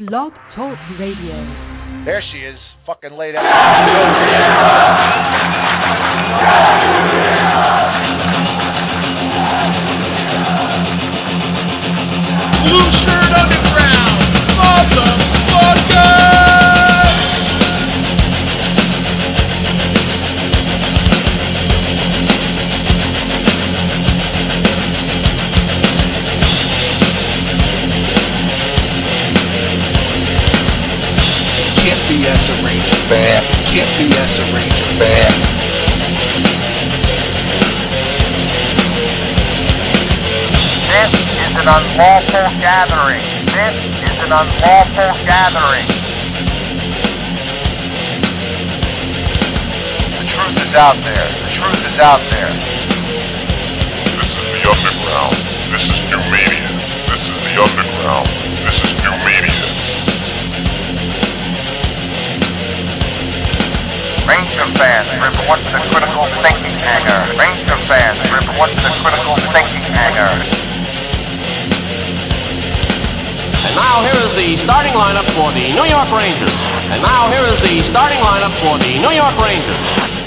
Blog Talk Radio. There she is, fucking laid out. Blue Shirt Underground, motherfucker! An unlawful gathering. This is an unlawful gathering. The truth is out there. The truth is out there. This is the underground. This is new media. This is the underground. This is new media. Ranger fans, report to the critical thinking hangar. Ranger fans, report to the critical thinking hangar. And now here is the starting lineup for the New York Rangers. And now here is the starting lineup for the New York Rangers.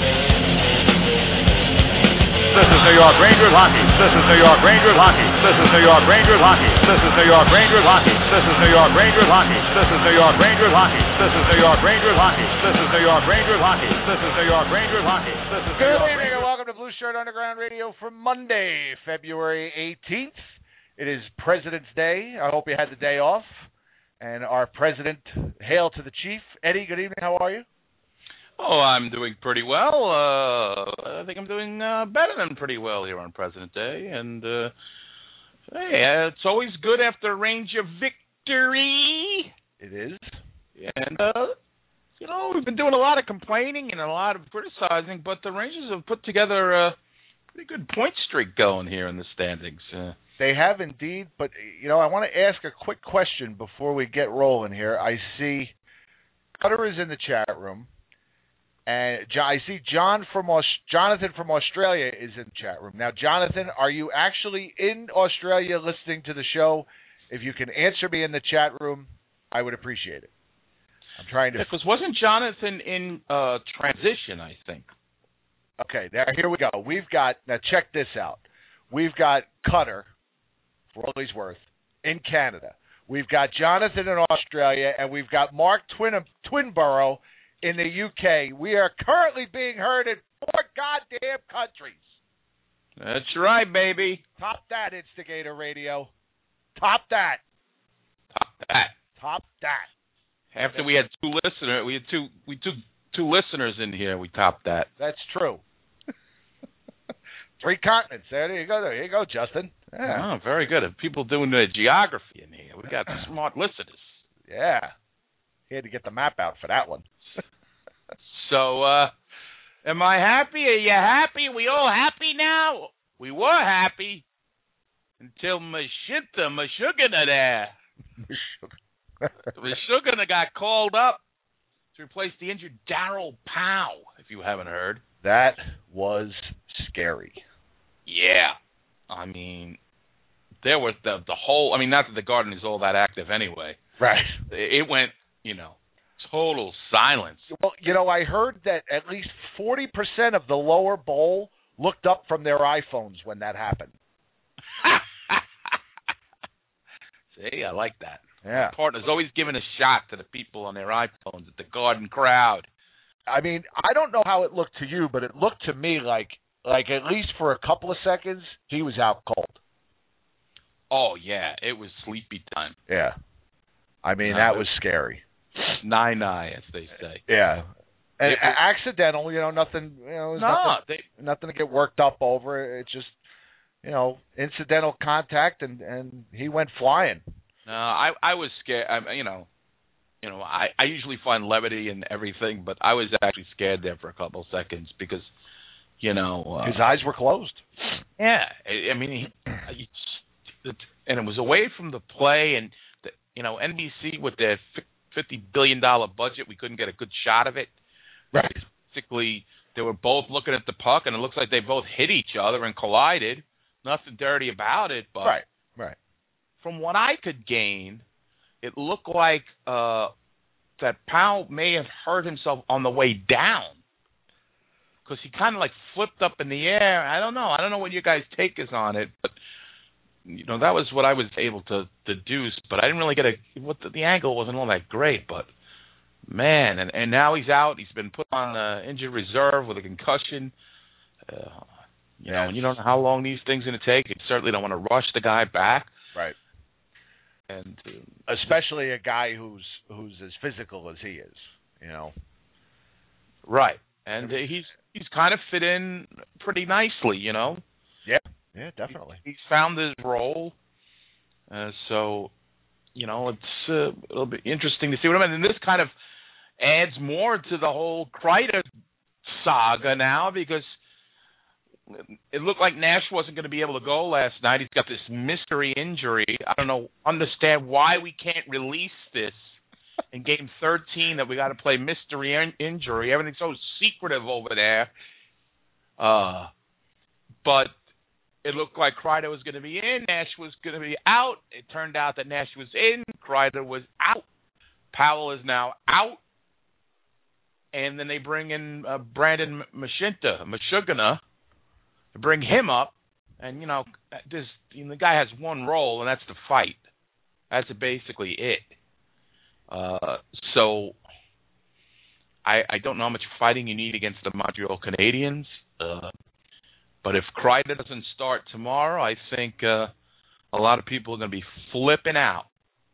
This is New York Rangers hockey. This is New York Rangers hockey. This is New York Rangers hockey. This is New York Rangers hockey. This is New York Rangers hockey. This is New York Rangers hockey. This is New York Rangers hockey. This is New York Rangers hockey. This is New York Rangers hockey. This is Good evening and welcome to Blue Shirt Underground Radio for Monday, February 18th. It is President's Day. I hope you had the day off. And our president, hail to the chief. Eddie, good evening. How are you? Oh, I'm doing pretty well. I think I'm doing better than pretty well here on President's Day. And, hey, it's always good after a Ranger victory. It is. And, you know, we've been doing a lot of complaining and a lot of criticizing, but the Rangers have put together a pretty good point streak going here in the standings. They have indeed, but, you know, I want to ask a quick question before we get rolling here. I see Cutter is in the chat room, and I see Jonathan from Australia is in the chat room. Now, Jonathan, are you actually in Australia listening to the show? If you can answer me in the chat room, I would appreciate it. I'm trying to... Because wasn't Jonathan in transition, I think? Okay, here we go. Now check this out. We've got Cutter, for all he's worth, in Canada. We've got Jonathan in Australia, and we've got Mark Twinborough in the UK. We are currently being heard in 4 goddamn countries. That's right, baby. Top that, Instigator Radio. Top that. Top that. Top that. After we had two listeners in here, we topped that. That's true. 3 continents. There you go. There you go, Justin. Yeah. Oh, very good. People doing the geography in here. We got smart listeners. Yeah. He had to get the map out for that one. So, am I happy? Are you happy? We all happy now? We were happy until Meshuggah there. Meshuggah got called up to replace the injured Darryl Powell, if you haven't heard. That was scary. Yeah. I mean, there was the whole... I mean, not that the Garden is all that active anyway. Right. It went, total silence. Well, I heard that at least 40% of the lower bowl looked up from their iPhones when that happened. See, I like that. Yeah. My partner's always giving a shot to the people on their iPhones at the Garden crowd. I mean, I don't know how it looked to you, but it looked to me like at least for a couple of seconds, he was out cold. Oh, yeah. It was sleepy time. Yeah. I mean, that was scary. Nine, as they say. Yeah. And accidental, nothing, nothing to get worked up over. It's just, incidental contact, and he went flying. No, I was scared. I usually find levity in everything, but I was actually scared there for a couple of seconds because, his eyes were closed. Yeah, I mean, and it was away from the play, and NBC with their $50 billion budget, we couldn't get a good shot of it. Right. Basically, they were both looking at the puck, and it looks like they both hit each other and collided. Nothing dirty about it, but right. From what I could gain, it looked like that Powell may have hurt himself on the way down because he kind of like flipped up in the air. I don't know what your guys' take is on it, but that was what I was able to deduce. But I didn't really get the angle wasn't all that great. But man, and now he's out. He's been put on injured reserve with a concussion. And you don't know how long these things are going to take. You certainly don't want to rush the guy back. Right. And especially a guy who's as physical as he is, Right. And he's kind of fit in pretty nicely, Yeah, definitely. He's found his role. So, it'll be interesting to see what I mean. And this kind of adds more to the whole Kreider saga now because it looked like Nash wasn't going to be able to go last night. He's got this mystery injury. I don't understand why we can't release this in Game 13 that we got to play mystery injury. Everything's so secretive over there. But it looked like Kreider was going to be in. Nash was going to be out. It turned out that Nash was in. Kreider was out. Powell is now out. And then they bring in Brandon Mashugana. Bring him up, and the guy has one role, and that's to fight. That's basically it. So I don't know how much fighting you need against the Montreal Canadiens, but if Kreider doesn't start tomorrow, I think a lot of people are going to be flipping out.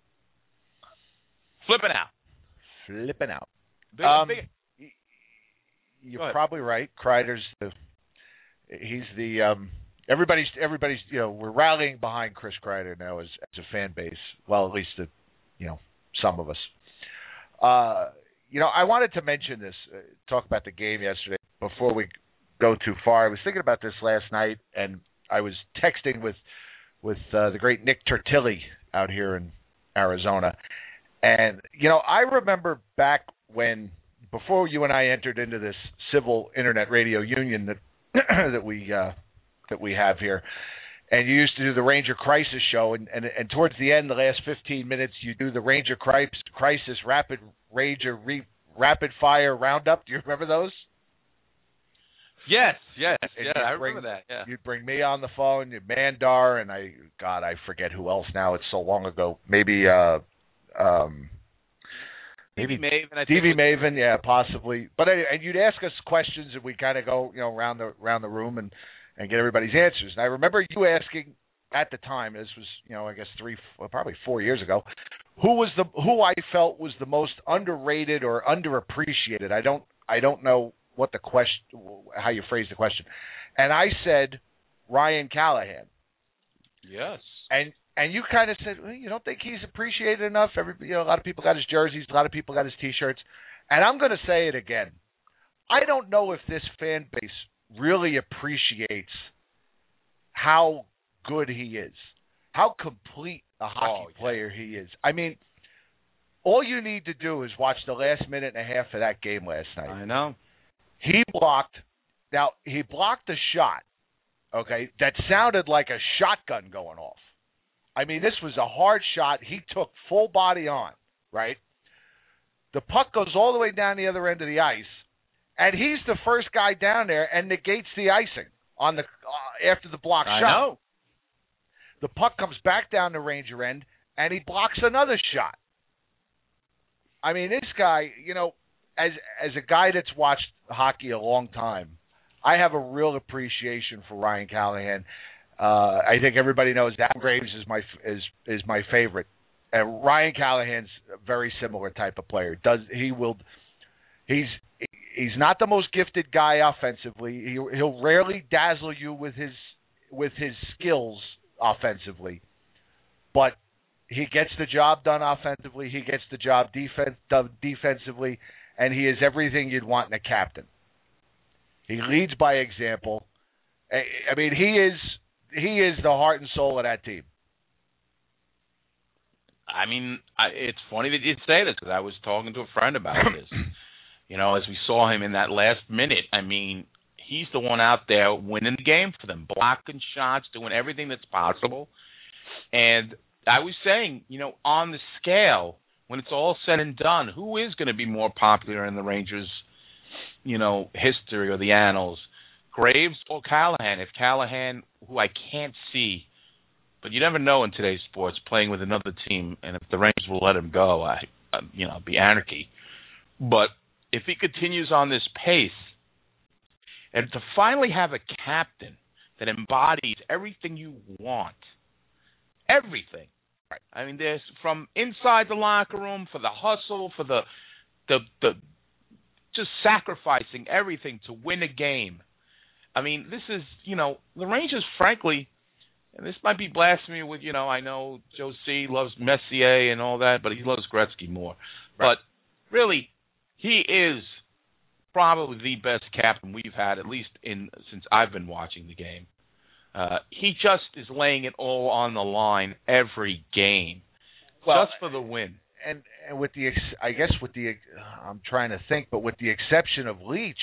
You're probably right. Kreider's he's the everybody's we're rallying behind Chris Kreider now as a fan base. Well, at least some of us. I wanted to mention this, talk about the game yesterday before we go too far. I was thinking about this last night, and I was texting with the great Nick Tortilli out here in Arizona, and I remember back when before you and I entered into this civil internet radio union that that we have here, and you used to do the Ranger Crisis show, and towards the end, the last 15 minutes, you do the Ranger Crisis Rapid Fire Roundup. Do you remember those? Yes, I remember that. Yeah. You'd bring me on the phone, Mandar, and I forget who else now. It's so long ago. Maybe Maven, I think. TV Maven, yeah, possibly. But anyway, and you'd ask us questions, and we kind of go, around the room and get everybody's answers. And I remember you asking at the time, this was, I guess probably 4 years ago, who I felt was the most underrated or underappreciated. I don't know what the question, how you phrased the question, and I said Ryan Callahan. Yes. And you kind of said, well, you don't think he's appreciated enough? A lot of people got his jerseys, a lot of people got his T-shirts. And I'm going to say it again. I don't know if this fan base really appreciates how good he is, how complete a hockey player he is. I mean, all you need to do is watch the last minute and a half of that game last night. I know. He blocked a shot, okay, that sounded like a shotgun going off. I mean, this was a hard shot. He took full body on, right? The puck goes all the way down the other end of the ice, and he's the first guy down there and negates the icing on the after the block shot. I know. The puck comes back down the Ranger end, and he blocks another shot. I mean, this guy, as a guy that's watched hockey a long time, I have a real appreciation for Ryan Callahan. I think everybody knows Adam Graves is my favorite. And Ryan Callahan's a very similar type of player. He's not the most gifted guy offensively. He'll rarely dazzle you with his skills offensively, but he gets the job done offensively. He gets the job done defensively, and he is everything you'd want in a captain. He leads by example. I mean, he is the heart and soul of that team. I mean, it's funny that you say this because I was talking to a friend about this. As we saw him in that last minute, I mean, he's the one out there winning the game for them, blocking shots, doing everything that's possible. And I was saying, on the scale, when it's all said and done, who is going to be more popular in the Rangers, history or the annals? Graves or Callahan? If Callahan, who I can't see, but you never know in today's sports, playing with another team, and if the Rangers will let him go, it'll be anarchy. But if he continues on this pace, and to finally have a captain that embodies everything you want, everything. Right. I mean, there's from inside the locker room, for the hustle, for the just sacrificing everything to win a game. I mean, this is, the Rangers, frankly, and this might be blasphemy with, I know Joe C. loves Messier and all that, but he loves Gretzky more. Right. But really, he is probably the best captain we've had, at least since I've been watching the game. He just is laying it all on the line every game, just for the win. And with I'm trying to think, but with the exception of Leach,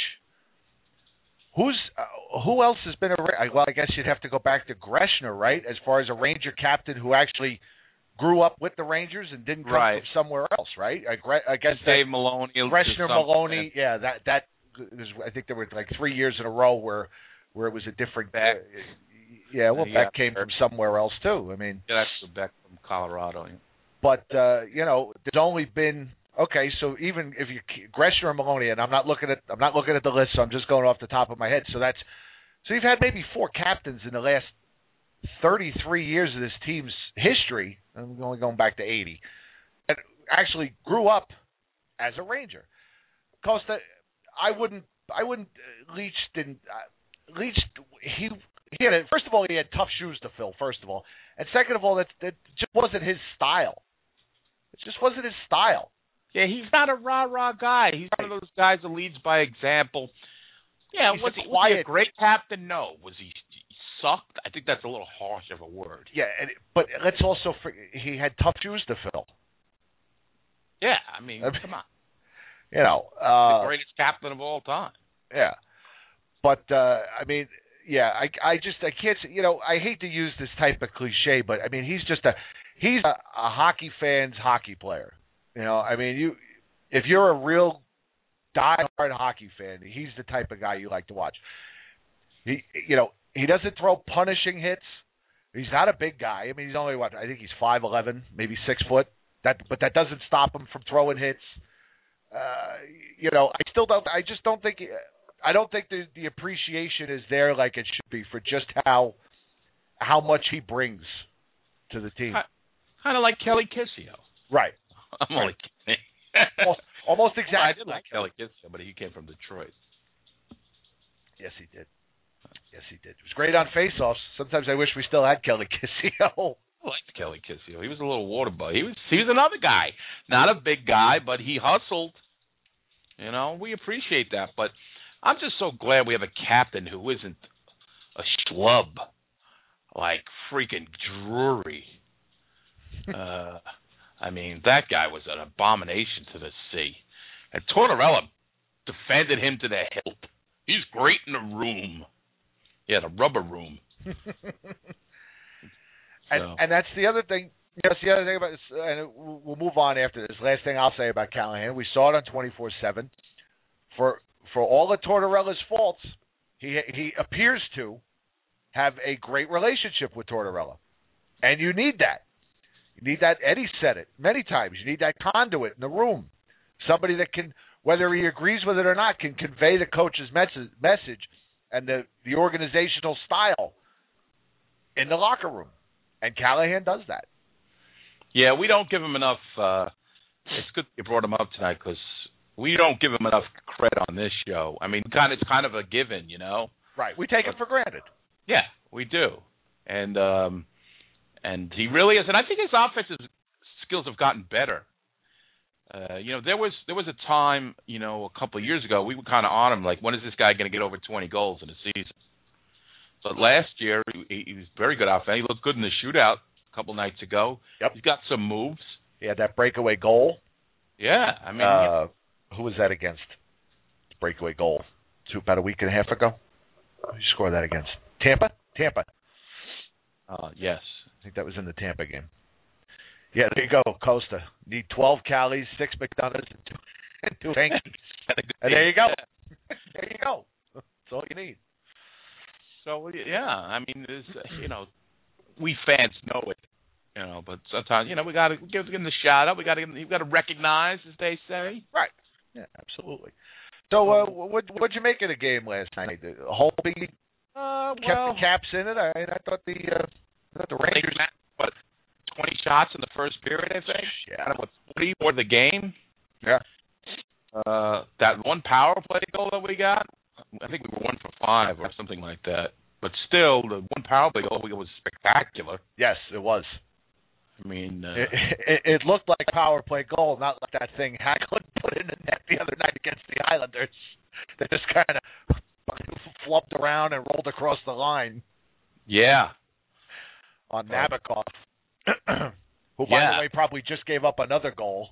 who else has been I guess you'd have to go back to Greshner, right? As far as a Ranger captain who actually grew up with the Rangers and didn't come from somewhere else, right? I guess Dave Maloney, Greshner, Maloney, that is, I think there were like 3 years in a row where it was a different Beck. Beck came from somewhere else too. I mean, that's Beck from Colorado. Yeah. But there's only been so even if you Greshner and Maloney, and I'm not looking at the list, so I'm just going off the top of my head. So you've had maybe 4 captains in the last 33 years of this team's history. I'm only going back to 80, and actually grew up as a Ranger. Costa, I wouldn't. Leach didn't. Leach he had first of all, he had tough shoes to fill. First of all, and second of all, that just wasn't his style. It just wasn't his style. Yeah, he's not a rah-rah guy. He's one of those guys that leads by example. Yeah, was he a great captain? No. Was he sucked? I think that's a little harsh of a word. Yeah, but let's also he had tough shoes to fill. Yeah, I mean come on. The greatest captain of all time. Yeah, but I mean, yeah, I can't. I hate to use this type of cliche, but I mean, he's a hockey fan's hockey player. I mean, if you're a real diehard hockey fan, he's the type of guy you like to watch. He doesn't throw punishing hits. He's not a big guy. I mean, he's only I think he's 5'11", maybe 6 foot. But that doesn't stop him from throwing hits. I just don't think. I don't think the appreciation is there like it should be for just how much he brings to the team. Kind of like Kelly Kissio. Right. I'm only kidding. Almost exactly. I did like Kelly Kissio, but he came from Detroit. Yes, he did. It was great on face-offs. Sometimes I wish we still had Kelly Kissio. I liked Kelly Kissio. He was a little water bug. He was another guy. Not a big guy, but he hustled. We appreciate that. But I'm just so glad we have a captain who isn't a schlub like freaking Drury. I mean, that guy was an abomination to the sea. And Tortorella defended him to the hilt. He's great in the room. Yeah, the rubber room. And that's the other thing. That's the other thing about this, and we'll move on after this. Last thing I'll say about Callahan, we saw it on 24/7. For all of Tortorella's faults, he appears to have a great relationship with Tortorella, and you need that. You need that. Eddie said it many times. You need that conduit in the room, somebody that can, whether he agrees with it or not, can convey the coach's message and the organizational style in the locker room. And Callahan does that. Yeah, we don't give him enough. It's good you brought him up tonight because we don't give him enough credit on this show. I mean, it's kind of a given, Right. We take it for granted. Yeah, we do. And he really is. And I think his offensive skills have gotten better. There was a time, a couple of years ago, we were kind of on him, like, when is this guy going to get over 20 goals in a season? But last year, he was very good offense. He looked good in the shootout a couple nights ago. Yep. He's got some moves. He had that breakaway goal. Yeah, I mean, who was that against? Breakaway goal. About a week and a half ago. Who scored that against? Tampa. Yes. I think that was in the Tampa game. Yeah, there you go, Costa. Need 12 Callies, 6 McDonald's, and 2 Hankies. And there you go. There you go. That's all you need. So, yeah, I mean, we fans know it, but sometimes, we got to give them the shout out. We got to recognize, as they say. Right. Yeah, absolutely. So, what'd you make of the game last night? Holtby kept the Caps in it. I thought the Rangers. What, 20 shots in the first period, I think? Yeah. 40 for the game? Yeah. That one power play goal that we got, I think we were 1 for 5 or something like that. But still, the one power play goal was spectacular. Yes, it was. I mean, it looked like a power play goal, not like that thing Hagelin put in the net the other night against the Islanders. They just kind of flopped around and rolled across the line. Yeah. On Nabokov, who, by the way, probably just gave up another goal.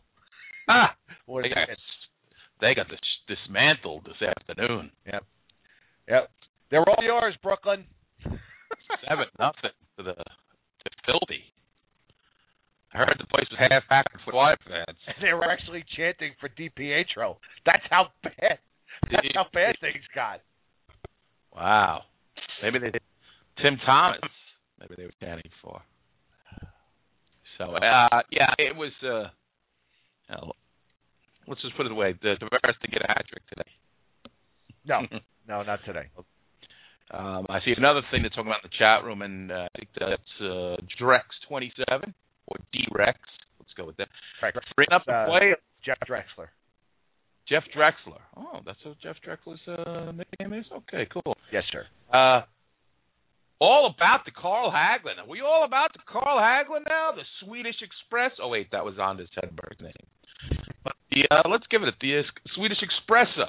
They got dismantled this afternoon. Yep. They're all yours, Brooklyn. 7-0 to Filthy. I heard the place was half-packed for Flyers fans. They were actually chanting for DiPietro. That's how bad. That's how bad things got. Wow. Maybe they did. Tim Thomas. Maybe they were chanting for. So it was. Let's just put it away. Tavares to get a hat trick today. No, not today. I see another thing they're talking about in the chat room, and I think that's Drex27 or D-Rex. Let's go with that. Right. Bring up the play. Jeff Drexler. Jeff Drexler. Oh, that's what Jeff Drexler's nickname is? Okay, cool. Yes, sir. All about the Carl Hagelin. Are we all about the Carl Hagelin now? The Swedish Express? Oh, wait, that was Anders Hedberg's name. But let's give it the Swedish Espresso.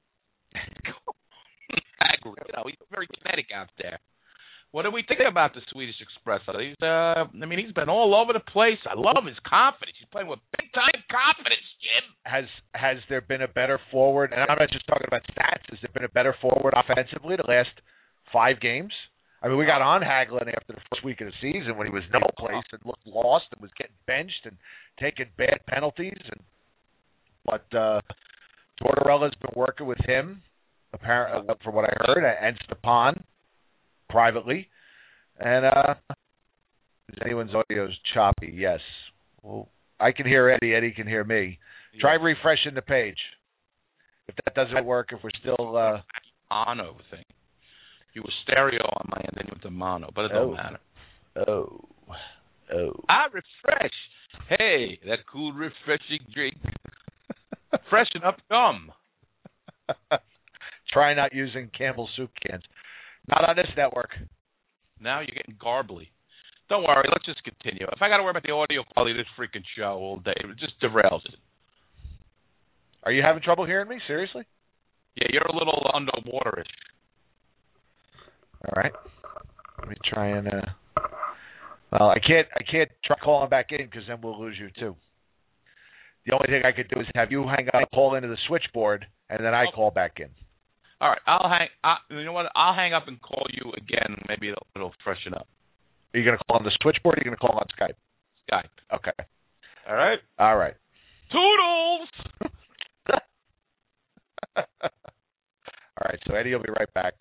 Hagelin, he's very kinetic out there. What do we think about the Swedish Espresso? He's been all over the place. I love his confidence. He's playing with big-time confidence, Jim. Has there been a better forward, and I'm not just talking about stats, has there been a better forward offensively the last 5 games? I mean, we got on Hagelin after the first week of the season when he was no place and looked lost and was getting benched and taking bad penalties. But Tortorella's been working with him, apparently, from what I heard, and Stepan privately. And anyone's audio is choppy. Yes. Well, I can hear Eddie. Eddie can hear me. Try refreshing the page. If that doesn't work, if we're still mono thing. You were stereo on my end, then you went to mono, but it don't matter. Oh. I refresh. Hey, that cool, refreshing drink. Freshen up gum. Try not using Campbell's soup cans. Not on this network. Now you're getting garbly. Don't worry, let's just continue. If I got to worry about the audio quality of this freaking show all day, it just derails it. Are you having trouble hearing me? Seriously? Yeah, you're a little underwaterish. All right. Let me try and. Well, I can't try calling back in because then we'll lose you too. The only thing I could do is have you hang up, call into the switchboard, and then I call back in. All right, you know what? I'll hang up and call you again. Maybe it'll freshen up. Are you going to call on the switchboard, or are you going to call on Skype? Skype. Okay. All right. All right. Toodles. All right. So Eddie will be right back.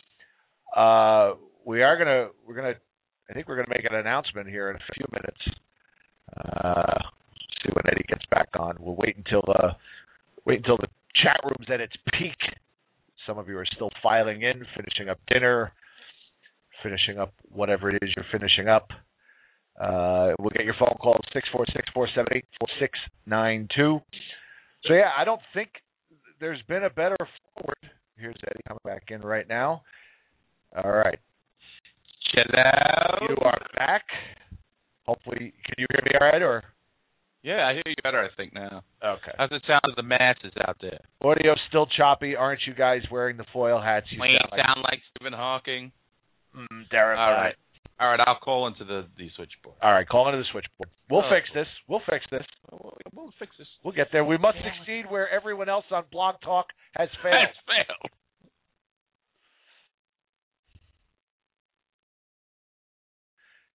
We're gonna make an announcement here in a few minutes. See when Eddie gets back on. We'll wait until the chat room's at its peak. Some of you are still filing in, finishing up dinner, finishing up whatever it is you're finishing up. We'll get your phone call at 646-478-4692. So yeah, I don't think there's been a better forward. Here's Eddie coming back in right now. All right. Hello. You are back. Hopefully, can you hear me all right? Or? Yeah, I hear you better, I think, now. Okay. How's it sound to the masses out there? Audio's still choppy. Aren't you guys wearing the foil hats? You sound like Stephen Hawking. Derek. All right. I'll call into the switchboard. All right, call into the switchboard. We'll fix this. We'll fix this. We'll get there. We must succeed where everyone else on Blog Talk has failed.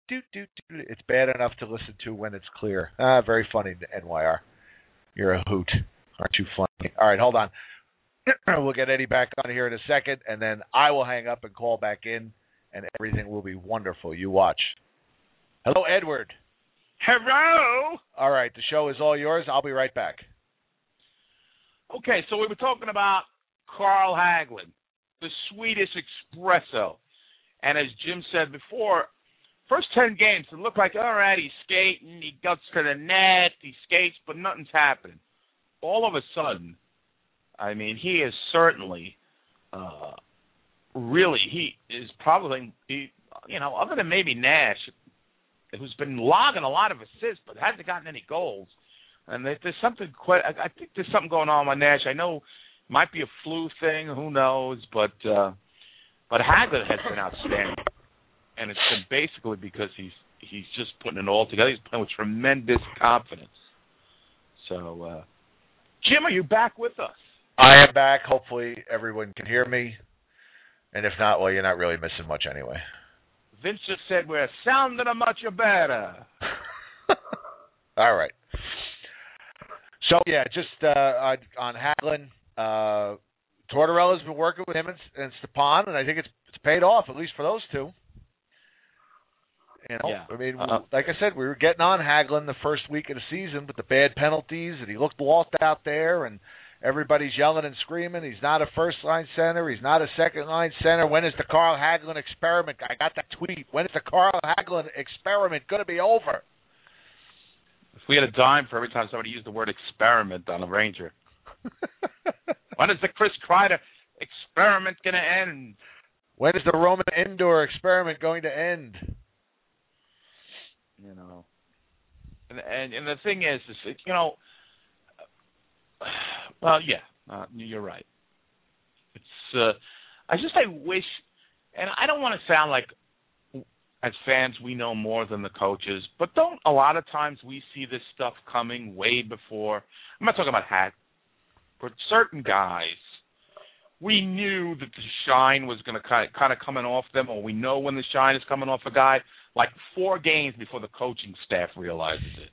It's bad enough to listen to when it's clear. Very funny, NYR. You're a hoot. Aren't you funny? All right, hold on. We'll get Eddie back on here in a second, and then I will hang up and call back in, and everything will be wonderful. You watch. Hello, Edward. Hello. All right, the show is all yours. I'll be right back. Okay, so we were talking about Carl Hagelin, the Swedish espresso. And as Jim said before, first 10 games, it looked like, all right, he's skating, he gets to the net, he skates, but nothing's happening. All of a sudden, I mean, he is certainly really, he is probably, other than maybe Nash, who's been logging a lot of assists but hasn't gotten any goals. And there's something I think there's something going on with Nash. I know it might be a flu thing, who knows, but Hagelin has been outstanding. And it's been basically because he's just putting it all together. He's playing with tremendous confidence. So, Jim, are you back with us? I am back. Hopefully everyone can hear me. And if not, well, you're not really missing much anyway. Vince just said we're sounding a much better. All right. So, yeah, just on Hagelin, Tortorella's been working with him and Stepan, and I think it's paid off, at least for those two. You know, yeah. I mean, like I said, we were getting on Hagelin the first week of the season with the bad penalties, and he looked lost out there, and everybody's yelling and screaming. He's not a first-line center. He's not a second-line center. When is the Carl Hagelin experiment? I got that tweet. When is the Carl Hagelin experiment going to be over? If we had a dime for every time somebody used the word experiment on a Ranger. When is the Chris Kreider experiment going to end? When is the Roman Indoor experiment going to end? You know, and the thing is well, yeah, you're right. It's I wish, and I don't want to sound like as fans we know more than the coaches, but don't a lot of times we see this stuff coming way before. I'm not talking about Hack, but certain guys, we knew that the shine was going to kind of coming off them, or we know when the shine is coming off a guy like 4 games before the coaching staff realizes it.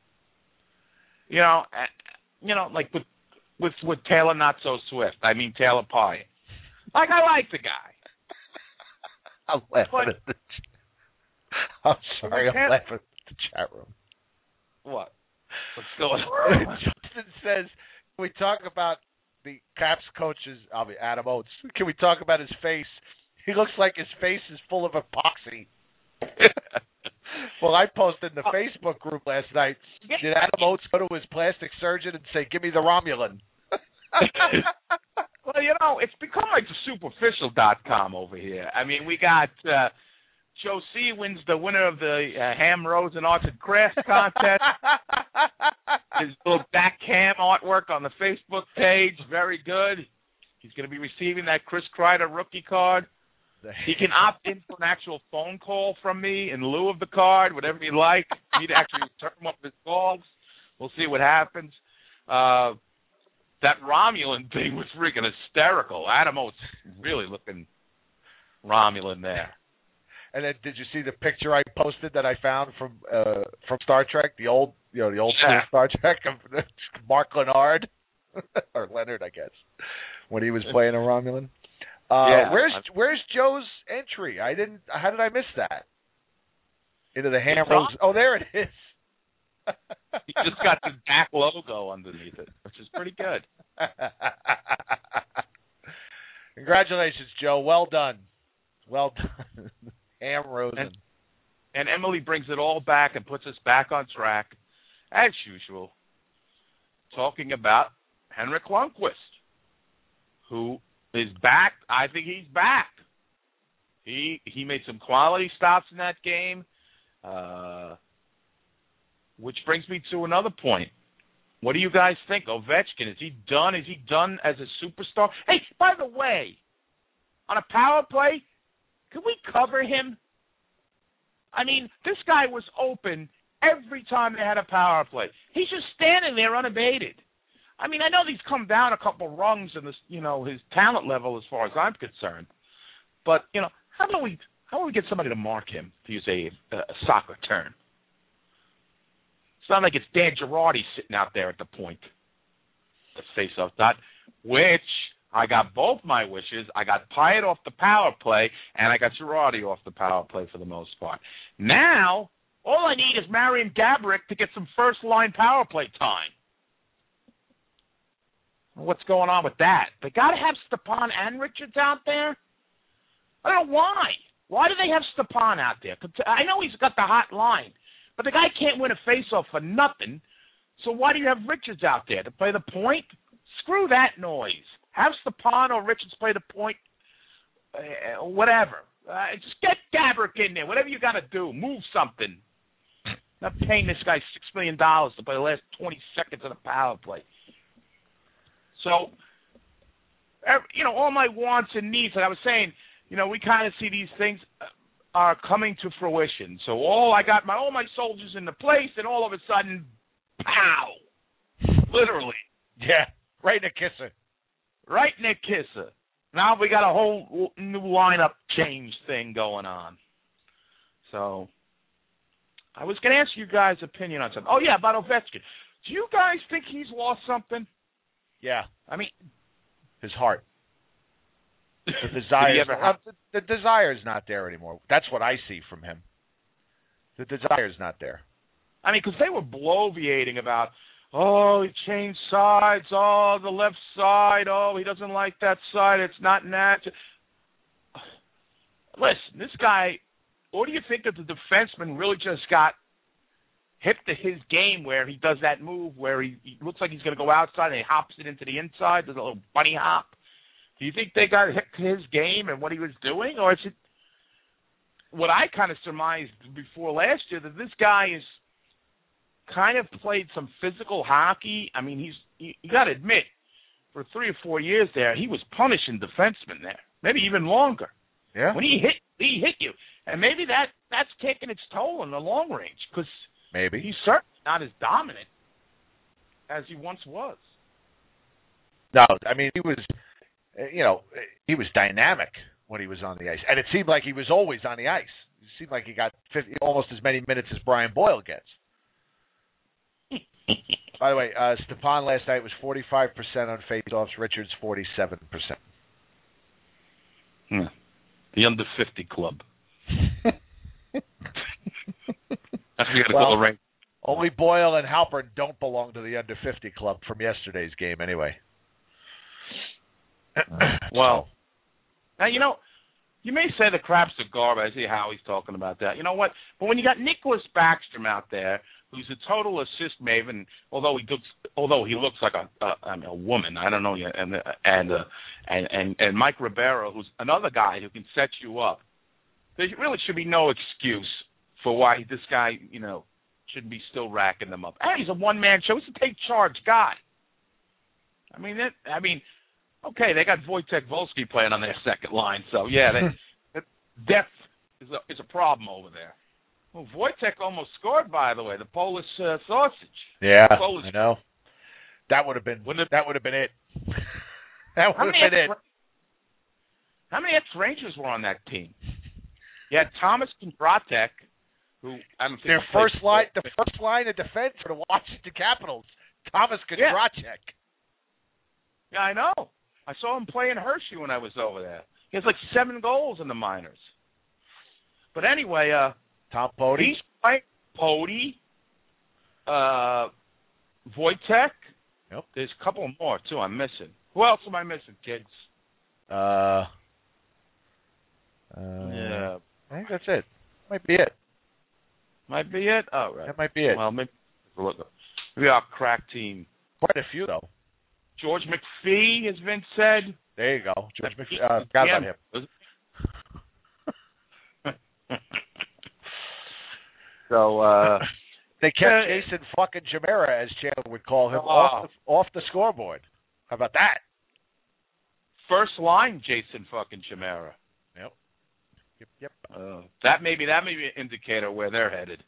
Like with Taylor Not So Swift. I mean Taylor Pye. Like, I like the guy. I'm laughing at I'm sorry, I'm laughing at the chat room. What? What's going on? Justin says, can we talk about the Caps coaches, Adam Oates? Can we talk about his face? He looks like his face is full of epoxy. Well, I posted in the Facebook group last night, did Adam Oates go to his plastic surgeon and say, give me the Romulan? Well, it's become like the superficial.com over here. I mean, we got Joe C. wins the winner of the Ham, Rose, and Arts and Crafts contest. His little back cam artwork on the Facebook page, very good. He's going to be receiving that Chris Kreider rookie card. He can opt in for an actual phone call from me in lieu of the card, whatever you like. He'd actually return one of his calls. We'll see what happens. That Romulan thing was freaking hysterical. Adam Oates really looking Romulan there. And then, did you see the picture I posted that I found from Star Trek, the old school Star Trek of Mark Leonard or Leonard, I guess, when he was playing a Romulan? Where's Joe's entry? How did I miss that? Into the Ham Rose. Oh, there it is. He just got the back logo underneath it, which is pretty good. Congratulations, Joe. Well done. Well done. Ham Rosen. And Emily brings it all back and puts us back on track, as usual, talking about Henrik Lundqvist, who is back. I think he's back. He made some quality stops in that game, which brings me to another point. What do you guys think? Ovechkin, is he done? Is he done as a superstar? Hey, by the way, on a power play, can we cover him? I mean, this guy was open every time they had a power play. He's just standing there unabated. I mean, I know he's come down a couple rungs in this, his talent level as far as I'm concerned. But, how How about we get somebody to mark him, to use a soccer term? It's not like it's Dan Girardi sitting out there at the point. Let's face-off dot, which I got both my wishes. I got Pyatt off the power play, and I got Girardi off the power play for the most part. Now, all I need is Marian Gaborik to get some first-line power play time. What's going on with that? They got to have Stepan and Richards out there? I don't know why. Why do they have Stepan out there? I know he's got the hot line, but the guy can't win a face-off for nothing. So why do you have Richards out there? To play the point? Screw that noise. Have Stepan or Richards play the point, whatever. Just get Gaborik in there. Whatever you got to do. Move something. Not paying this guy $6 million to play the last 20 seconds of the power play. So, all my wants and needs, like I was saying, we kind of see these things are coming to fruition. So all my soldiers in the place, and all of a sudden, pow! Literally. Yeah, right in the kisser. Right in the kisser. Now we got a whole new lineup change thing going on. So, I was going to ask you guys' opinion on something. Oh, yeah, about Ovechkin. Do you guys think he's lost something? Yeah. I mean, his heart. The desire. The desire's not there anymore. That's what I see from him. The desire's not there. I mean, because they were bloviating about, he changed sides. Oh, the left side. Oh, he doesn't like that side. It's not natural. Listen, this guy, what do you think that the defenseman really just got hip to his game where he does that move where he looks like he's going to go outside and he hops it into the inside, does a little bunny hop? Do you think they got hip to his game and what he was doing? Or is it what I kind of surmised before last year, that this guy is kind of played some physical hockey? I mean, you got to admit, for 3 or 4 years there, he was punishing defensemen there, maybe even longer. Yeah. When he hit you. And maybe that's taking its toll in the long range because maybe he's certainly not as dominant as he once was. No, I mean, he was, he was dynamic when he was on the ice. And it seemed like he was always on the ice. It seemed like he got almost as many minutes as Brian Boyle gets. By the way, Stepan last night was 45% on faceoffs, Richards 47%. The under 50 club. Only Boyle and Halpern don't belong to the under 50 club from yesterday's game anyway. Well, now, you may say the crap's a garbage. I see how he's talking about that. You know what? But when you got Nicholas Backstrom out there, who's a total assist maven, although he looks like a woman, I don't know, and Mike Ribeiro, who's another guy who can set you up, there really should be no excuse for why this guy, shouldn't be still racking them up. Hey, he's a one-man show. He's a take-charge guy. Okay, they got Wojtek Wolski playing on their second line, so yeah, depth is a problem over there. Well, Wojtek almost scored, by the way, the Polish sausage. Yeah, I know. That would have been it. That would have been it. How many ex-Rangers were on that team? You had Thomas Kondratek, who I don't think the first line of defense for the Washington Capitals, Thomas Kondratek. Yeah, I know. I saw him play in Hershey when I was over there. He has like 7 goals in the minors. But anyway, Tom Pody. He's playing Pody, Wojtek. Yep. There's a couple more too I'm missing. Who else am I missing, kids? Yeah. I think that's it. Might be it. Might be it? Oh, right. That might be it. Well, maybe our crack team. Quite a few, though. George McPhee has been said. There you go. George McPhee. Forgot about him. So, they kept Jason fucking Chimera, as Chandler would call him, off the scoreboard. How about that? First line, Jason fucking Chimera. Yep. That may be an indicator where they're headed.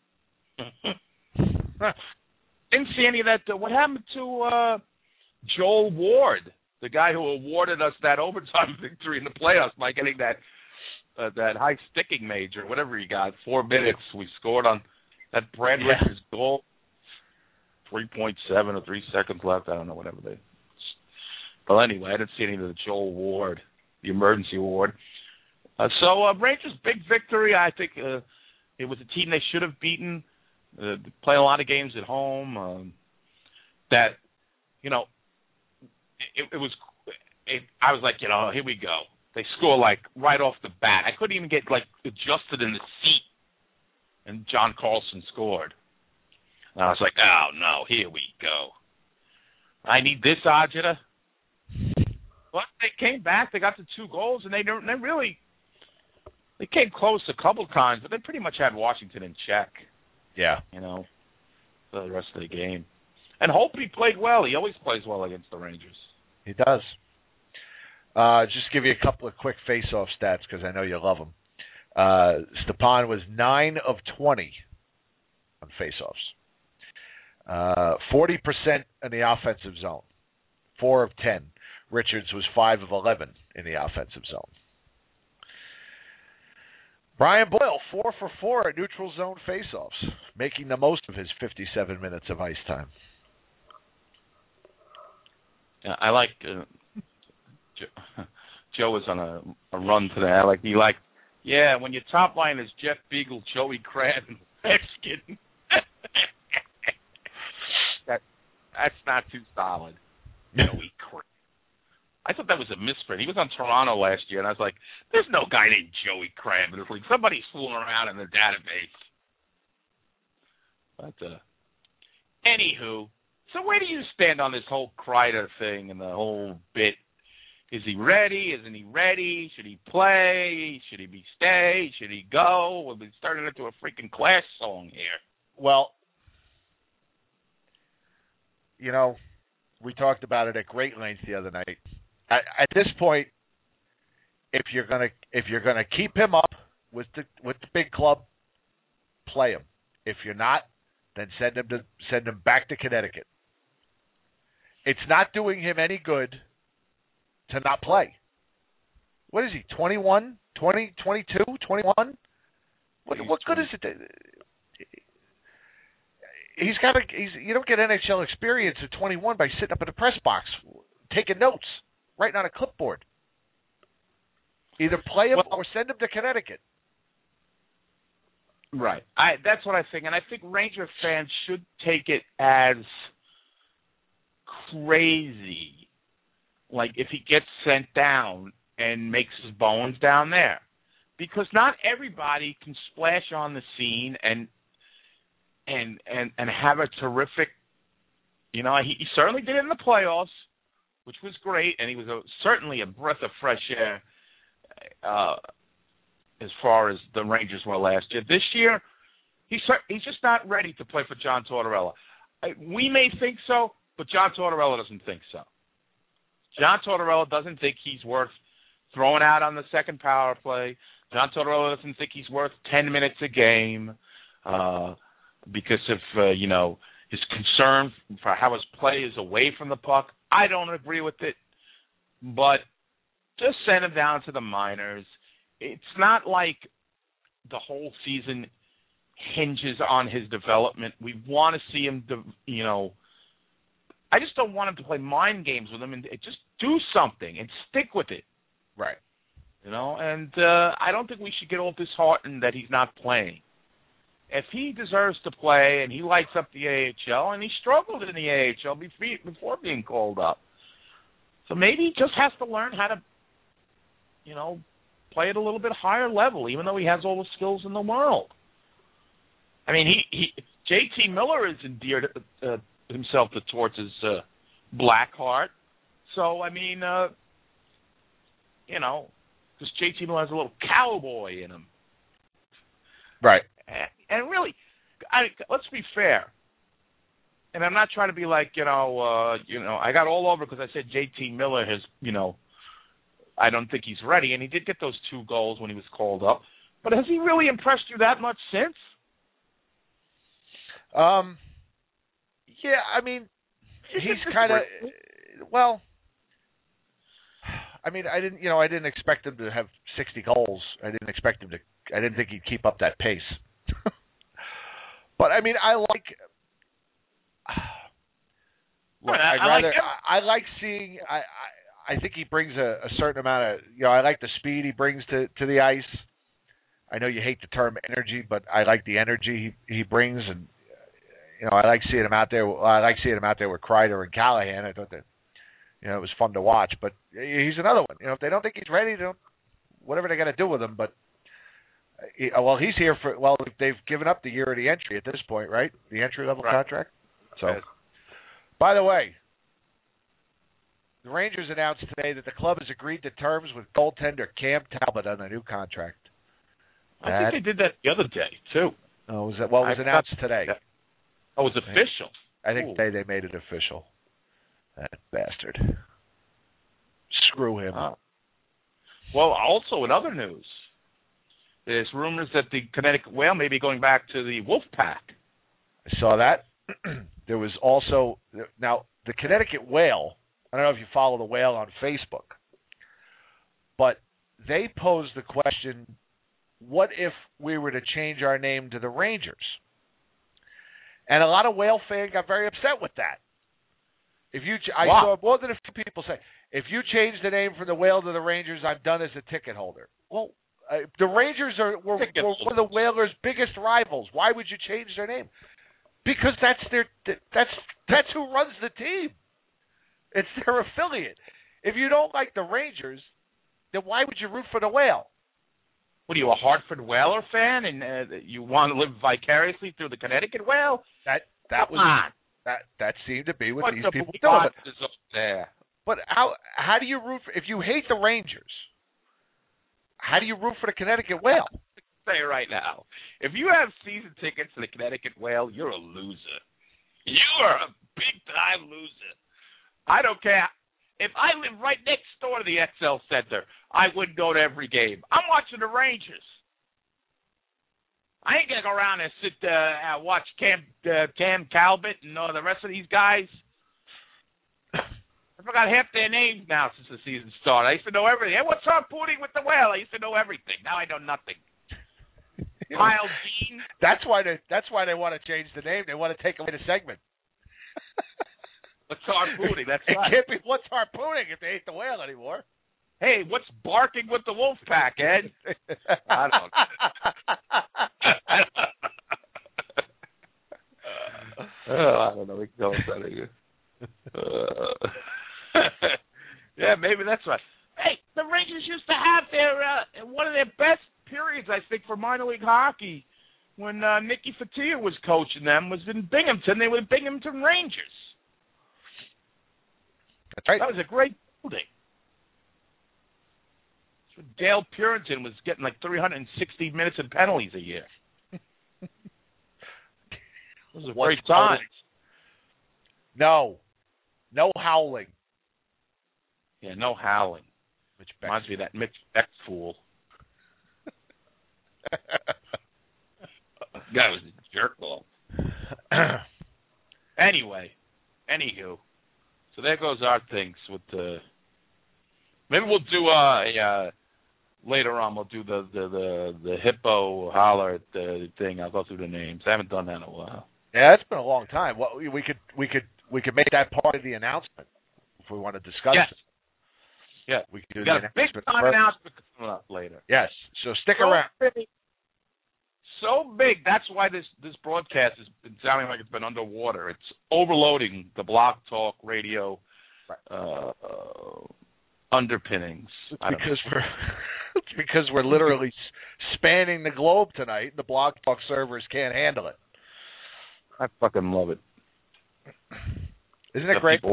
Didn't see any of that. What happened to Joel Ward, the guy who awarded us that overtime victory in the playoffs by getting that that high sticking major, whatever he got. 4 minutes. We scored on that Brad Richards goal. 3.7 or 3 seconds left. I don't know, whatever they. But anyway, I didn't see any of the Joel Ward, the emergency award. So Rangers big victory. I think it was a team they should have beaten. Play a lot of games at home. That it was. I was like, here we go. They score like right off the bat. I couldn't even get like adjusted in the seat, and John Carlson scored. And I was like, oh no, here we go. I need this, Ajita. But they came back. They got the 2 goals, and they came close a couple times, but they pretty much had Washington in check. Yeah. For the rest of the game. And Holtby played well. He always plays well against the Rangers. He does. Just give you a couple of quick face-off stats because I know you love them. Stepan was 9 of 20 on face-offs. 40% in the offensive zone. 4 of 10. Richards was 5 of 11 in the offensive zone. Brian Boyle, 4 for 4 at neutral zone faceoffs, making the most of his 57 minutes of ice time. Yeah, I like Joe was on a run today. When your top line is Jeff Beagle, Joey Crabb, and Mexican. That's not too solid. Joey Crabb. I thought that was a misprint. He was on Toronto last year, and I was like, there's no guy named Joey Crabb in this league. Somebody's fooling around in the database. But, anywho, so where do you stand on this whole Kreider thing and the whole bit? Is he ready? Isn't he ready? Should he play? Should he stay? Should he go? We've been starting into a freaking Clash song here. Well, we talked about it at great length the other night. At this point, if you're gonna keep him up with the big club, play him. If you're not, then send him back to Connecticut. It's not doing him any good to not play. What is he? 21, 20, 22, 21? What good is it? You don't get NHL experience at 21 by sitting up in the press box, taking notes, writing on a clipboard. Either play him or send him to Connecticut. Right. That's what I think, and I think Ranger fans should take it as crazy, like if he gets sent down and makes his bones down there, because not everybody can splash on the scene and have a terrific, he certainly did it in the playoffs, which was great, and he was certainly a breath of fresh air as far as the Rangers were last year. This year, he's just not ready to play for John Tortorella. We may think so, but John Tortorella doesn't think so. John Tortorella doesn't think he's worth throwing out on the second power play. John Tortorella doesn't think he's worth 10 minutes a game because of, his concern for how his play is away from the puck. I don't agree with it, but just send him down to the minors. It's not like the whole season hinges on his development. We want to see him, I just don't want him to play mind games with him and just do something and stick with it. Right. And I don't think we should get all disheartened that he's not playing. If he deserves to play and he lights up the AHL, and he struggled in the AHL before being called up, so maybe he just has to learn how to, play at a little bit higher level, even though he has all the skills in the world. I mean, JT Miller has endeared himself towards his black heart. So, I mean, because JT Miller has a little cowboy in him. Right. And really, let's be fair. And I'm not trying to be like, I got all over because I said JT Miller has, I don't think he's ready. And he did get those 2 goals when he was called up. But has he really impressed you that much since? Yeah, I mean, he's kind of, I mean, I didn't expect him to have 60 goals. I didn't think he'd keep up that pace. But I mean, I like seeing. I think he brings a certain amount of. I like the speed he brings to the ice. I know you hate the term energy, but I like the energy he brings, and I like seeing him out there. I like seeing him out there with Kreider and Callahan. I thought that it was fun to watch. But he's another one. If they don't think he's ready, whatever they got to do with him. But he's here for. Well, they've given up the year of the entry at this point, right? The entry level contract. So, by the way, the Rangers announced today that the club has agreed to terms with goaltender Cam Talbot on a new contract. I think they did that the other day too. Oh, was that? Well, it was announced today. Oh, it was official. I think they made it official. That bastard. Screw him. Well, also in other news, there's rumors that the Connecticut Whale may be going back to the Wolfpack. I saw that. There was also now the Connecticut Whale. I don't know if you follow the Whale on Facebook, but they posed the question: what if we were to change our name to the Rangers? And a lot of Whale fans got very upset with that. I saw more than a few people say, if you change the name from the Whale to the Rangers, I'm done as a ticket holder. Well, the Rangers were one of the Whalers' biggest rivals. Why would you change their name? Because that's who runs the team. It's their affiliate. If you don't like the Rangers, then why would you root for the Whale? What are you, a Hartford Whaler fan, and you want to live vicariously through the Connecticut Whale? That seemed to be what these people do. There. But how do you root for, if you hate the Rangers? How do you root for the Connecticut Whale? Say right now, if you have season tickets to the Connecticut Whale, you're a loser. You are a big time loser. I don't care. If I live right next door to the XL Center, I wouldn't go to every game. I'm watching the Rangers. I ain't gonna go around and sit and watch Cam Talbot and the rest of these guys. I forgot half their names now since the season started. I used to know everything. Hey, what's up, Pooty, with the Whale? I used to know everything. Now I know nothing. Kyle Dean. That's why they want to change the name. They want to take away the segment. What's harpooning? That's it right. Can't be what's harpooning if they hate the Whale anymore. Hey, what's barking with the Wolfpack, Ed? I don't know. I don't know. We can go with that again. Yeah, maybe that's right. Hey, the Rangers used to have their one of their best periods, I think, for minor league hockey when Nicky Fatia was coaching them was in Binghamton. They were the Binghamton Rangers. That's right. That was a great building. Dale Purinton was getting like 360 minutes in penalties a year. It was a great time. No howling. Yeah, no howling. Which reminds me of that Mitch Beck fool. Guy was a jerk ball. Anywho, so there goes our things with the. Maybe we'll do later on. We'll do the hippo holler thing. I'll go through the names. I haven't done that in a while. Yeah, it's been a long time. Well, we could make that part of the announcement if we want to discuss it. Yeah, we could do the announcement. Big time announcement coming up later. Yes, so stick around. So big. That's why this broadcast has been sounding like it's been underwater. It's overloading the Blog Talk Radio underpinnings. It's because we're literally spanning the globe tonight. The Blog Talk servers can't handle it. I fucking love it. Isn't it great?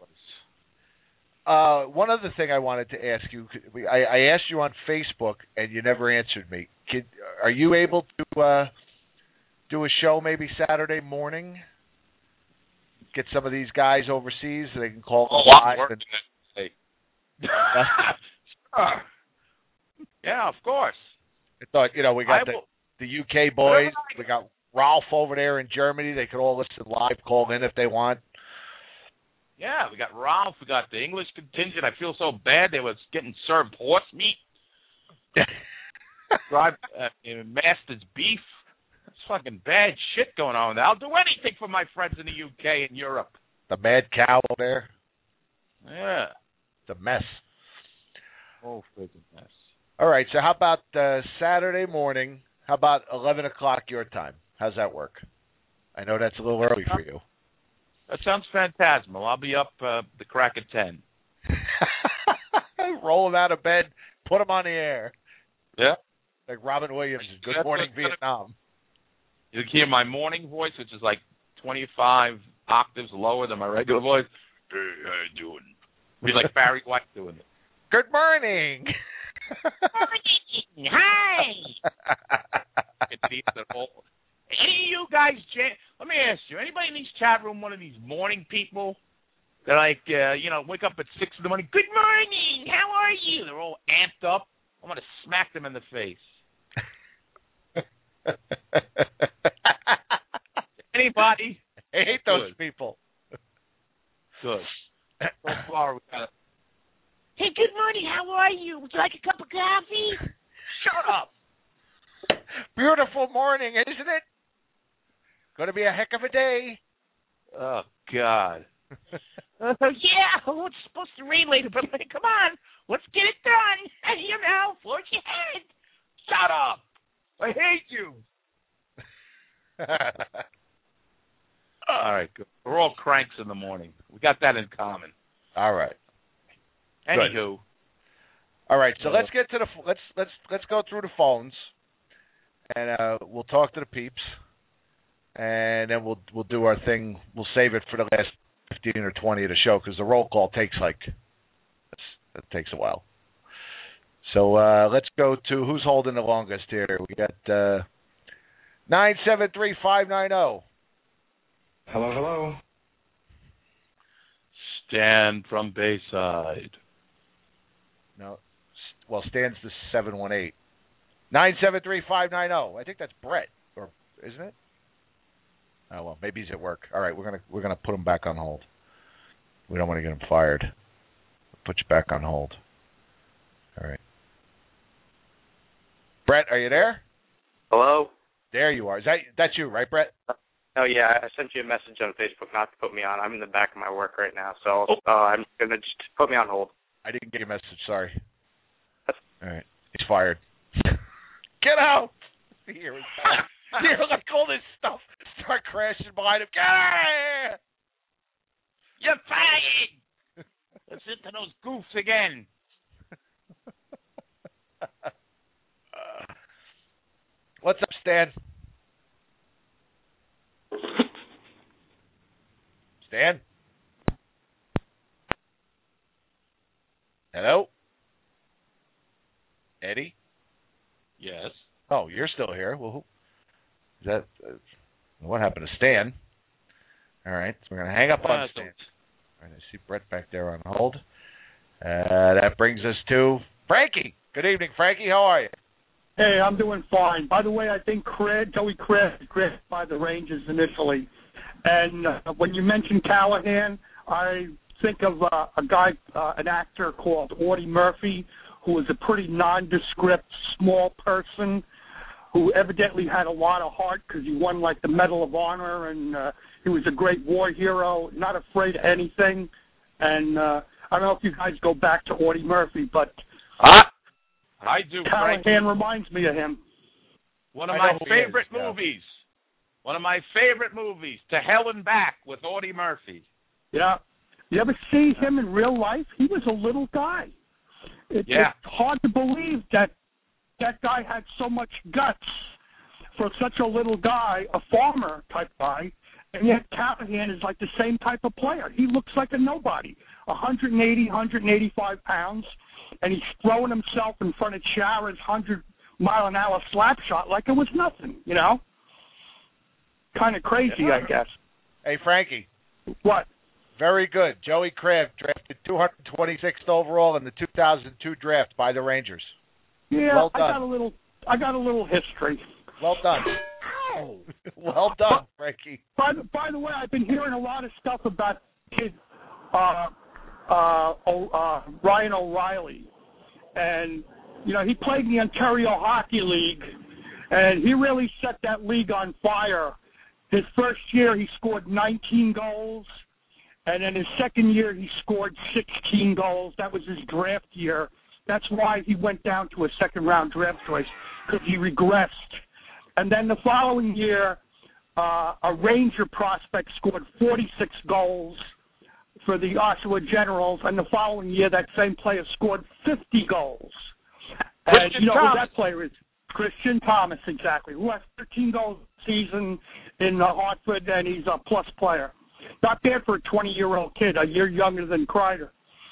One other thing I wanted to ask you. I asked you on Facebook, and you never answered me. Are you able to do a show maybe Saturday morning? Get some of these guys overseas so they can call live. Yeah, of course. I thought, we got the UK boys. We got Ralph over there in Germany. They could all listen live, call in if they want. Yeah, we got Ralph. We got the English contingent. I feel so bad they was getting served horse meat. Master's beef. It's fucking bad shit going on there. I'll do anything for my friends in the UK and Europe. The mad cow there. Yeah. The mess. Oh, freaking mess. All right, so how about Saturday morning? How about 11 o'clock your time? How's that work? I know that's a little early for you. That sounds phantasmal. I'll be up the crack of 10. Roll him out of bed, put him on the air. Yeah. Like Robin Williams' Good Morning Vietnam. You can hear my morning voice, which is like 25 octaves lower than my regular voice. Hey, how you doing? Be like Barry White doing it. Good morning. Hi. Any of you guys, let me ask you, anybody in this chat room, one of these morning people that wake up at 6 in the morning, good morning, how are you? They're all amped up. I'm going to smack them in the face. Anybody? I hate those people. Good. So far, we got hey, good morning. How are you? Would you like a cup of coffee? Shut up. Beautiful morning, isn't it? Going to be a heck of a day. Oh, God. Yeah, it's supposed to rain later, but come on. Let's get it done. And forge ahead. Shut up. I hate you. All right, good. We're all cranks in the morning. We got that in common. All right. Anywho. All right, so let's get to the let's go through the phones, and we'll talk to the peeps, and then we'll do our thing. We'll save it for the last 15 or 20 of the show because the roll call takes it takes a while. So let's go to who's holding the longest here. We got 973-590. Hello, hello. Stan from Bayside. No, well, Stan's the 718. 973-590. I think that's Brett, or isn't it? Oh well, maybe he's at work. All right, we're gonna put him back on hold. We don't want to get him fired. We'll put you back on hold. All right. Brett, are you there? Hello? There you are. That's you, right, Brett? Oh, yeah, I sent you a message on Facebook not to put me on. I'm in the back of my work right now, so I'm going to just put me on hold. I didn't get your message, sorry. All right. He's fired. Get out! Here, like all this stuff start crashing behind him. Get out of here! You're fired! Listen to those goofs again. What's up, Stan? Stan? Hello? Eddie? Yes. Oh, you're still here. Well, what happened to Stan? All right, so we're going to hang up on Stan. All right, I see Brett back there on hold. That brings us to Frankie. Good evening, Frankie. How are you? Hey, I'm doing fine. By the way, I think Joey Craig by the Rangers initially. And when you mentioned Callahan, I think of a guy, an actor called Audie Murphy, who was a pretty nondescript, small person who evidently had a lot of heart because he won, like, the Medal of Honor, and he was a great war hero, not afraid of anything. And I don't know if you guys go back to Audie Murphy, but I do. Callahan Frankie. reminds me of him. One of my favorite movies. One of my favorite movies, To Hell and Back with Audie Murphy. Yeah. You ever see him in real life? He was a little guy. It's hard to believe that guy had so much guts for such a little guy, a farmer type guy, and yet Callahan is like the same type of player. He looks like a nobody, 180, 185 pounds, and he's throwing himself in front of Chara's 100-mile-an-hour slap shot like it was nothing, you know? Kind of crazy, I guess. Hey, Frankie. What? Very good. Joey Craig drafted 226th overall in the 2002 draft by the Rangers. Yeah, well done. I got a little history. Well done. Well done, Frankie. By the way, I've been hearing a lot of stuff about the kid Ryan O'Reilly. And, you know, he played in the Ontario Hockey League, and he really set that league on fire. His first year, he scored 19 goals, and in his second year, he scored 16 goals. That was his draft year. That's why he went down to a second-round draft choice, because he regressed. And then the following year, a Ranger prospect scored 46 goals for the Oshawa Generals, and the following year, that same player scored 50 goals. And you know who that player is? Christian Thomas, exactly, who has 13 goals a season in Hartford, and he's a plus player. Not bad for a 20-year-old kid, a year younger than Kreider.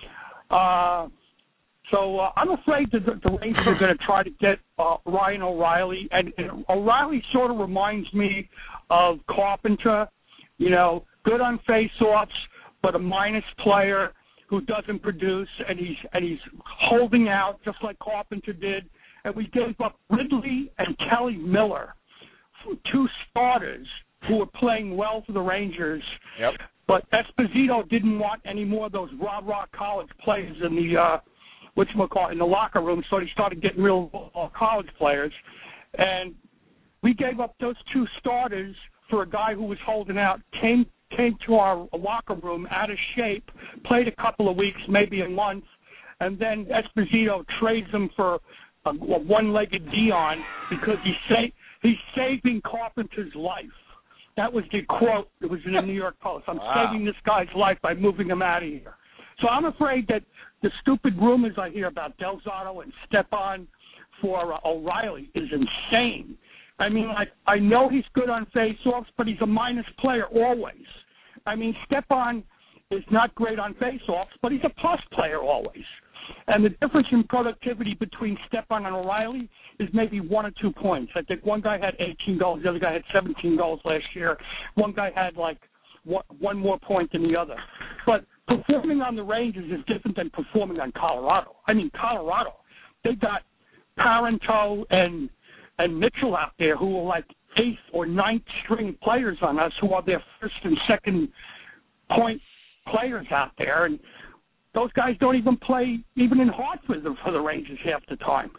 So I'm afraid that the Rangers are going to try to get Ryan O'Reilly, and O'Reilly sort of reminds me of Carpenter, you know, good on face-offs, but a minus player who doesn't produce, and he's holding out just like Carpenter did. And we gave up Ridley and Kelly Miller, two starters who were playing well for the Rangers. Yep. But Esposito didn't want any more of those rah-rah college players in the in the locker room, so he started getting real college players. And we gave up those two starters for a guy who was holding out, came to our locker room out of shape, played a couple of weeks, maybe a month, and then Esposito trades him for a one-legged Dion because he's saving Carpenter's life. That was the quote. It was in the New York Post. I'm saving this guy's life by moving him out of here. So I'm afraid that the stupid rumors I hear about Del Zotto and Stepan for O'Reilly is insane. I mean, I know he's good on face-offs, but he's a minus player always. I mean, Stepan is not great on face-offs, but he's a plus player always. And the difference in productivity between Stepan and O'Reilly is maybe 1 or 2 points. I think one guy had 18 goals, the other guy had 17 goals last year. One guy had like one more point than the other. But performing on the Rangers is different than performing on Colorado. I mean, Colorado, they got Parenteau and Mitchell out there who are like 8th or 9th string players on us, who are their first and second point players out there. And those guys don't even play even in Hartford for the Rangers half the time.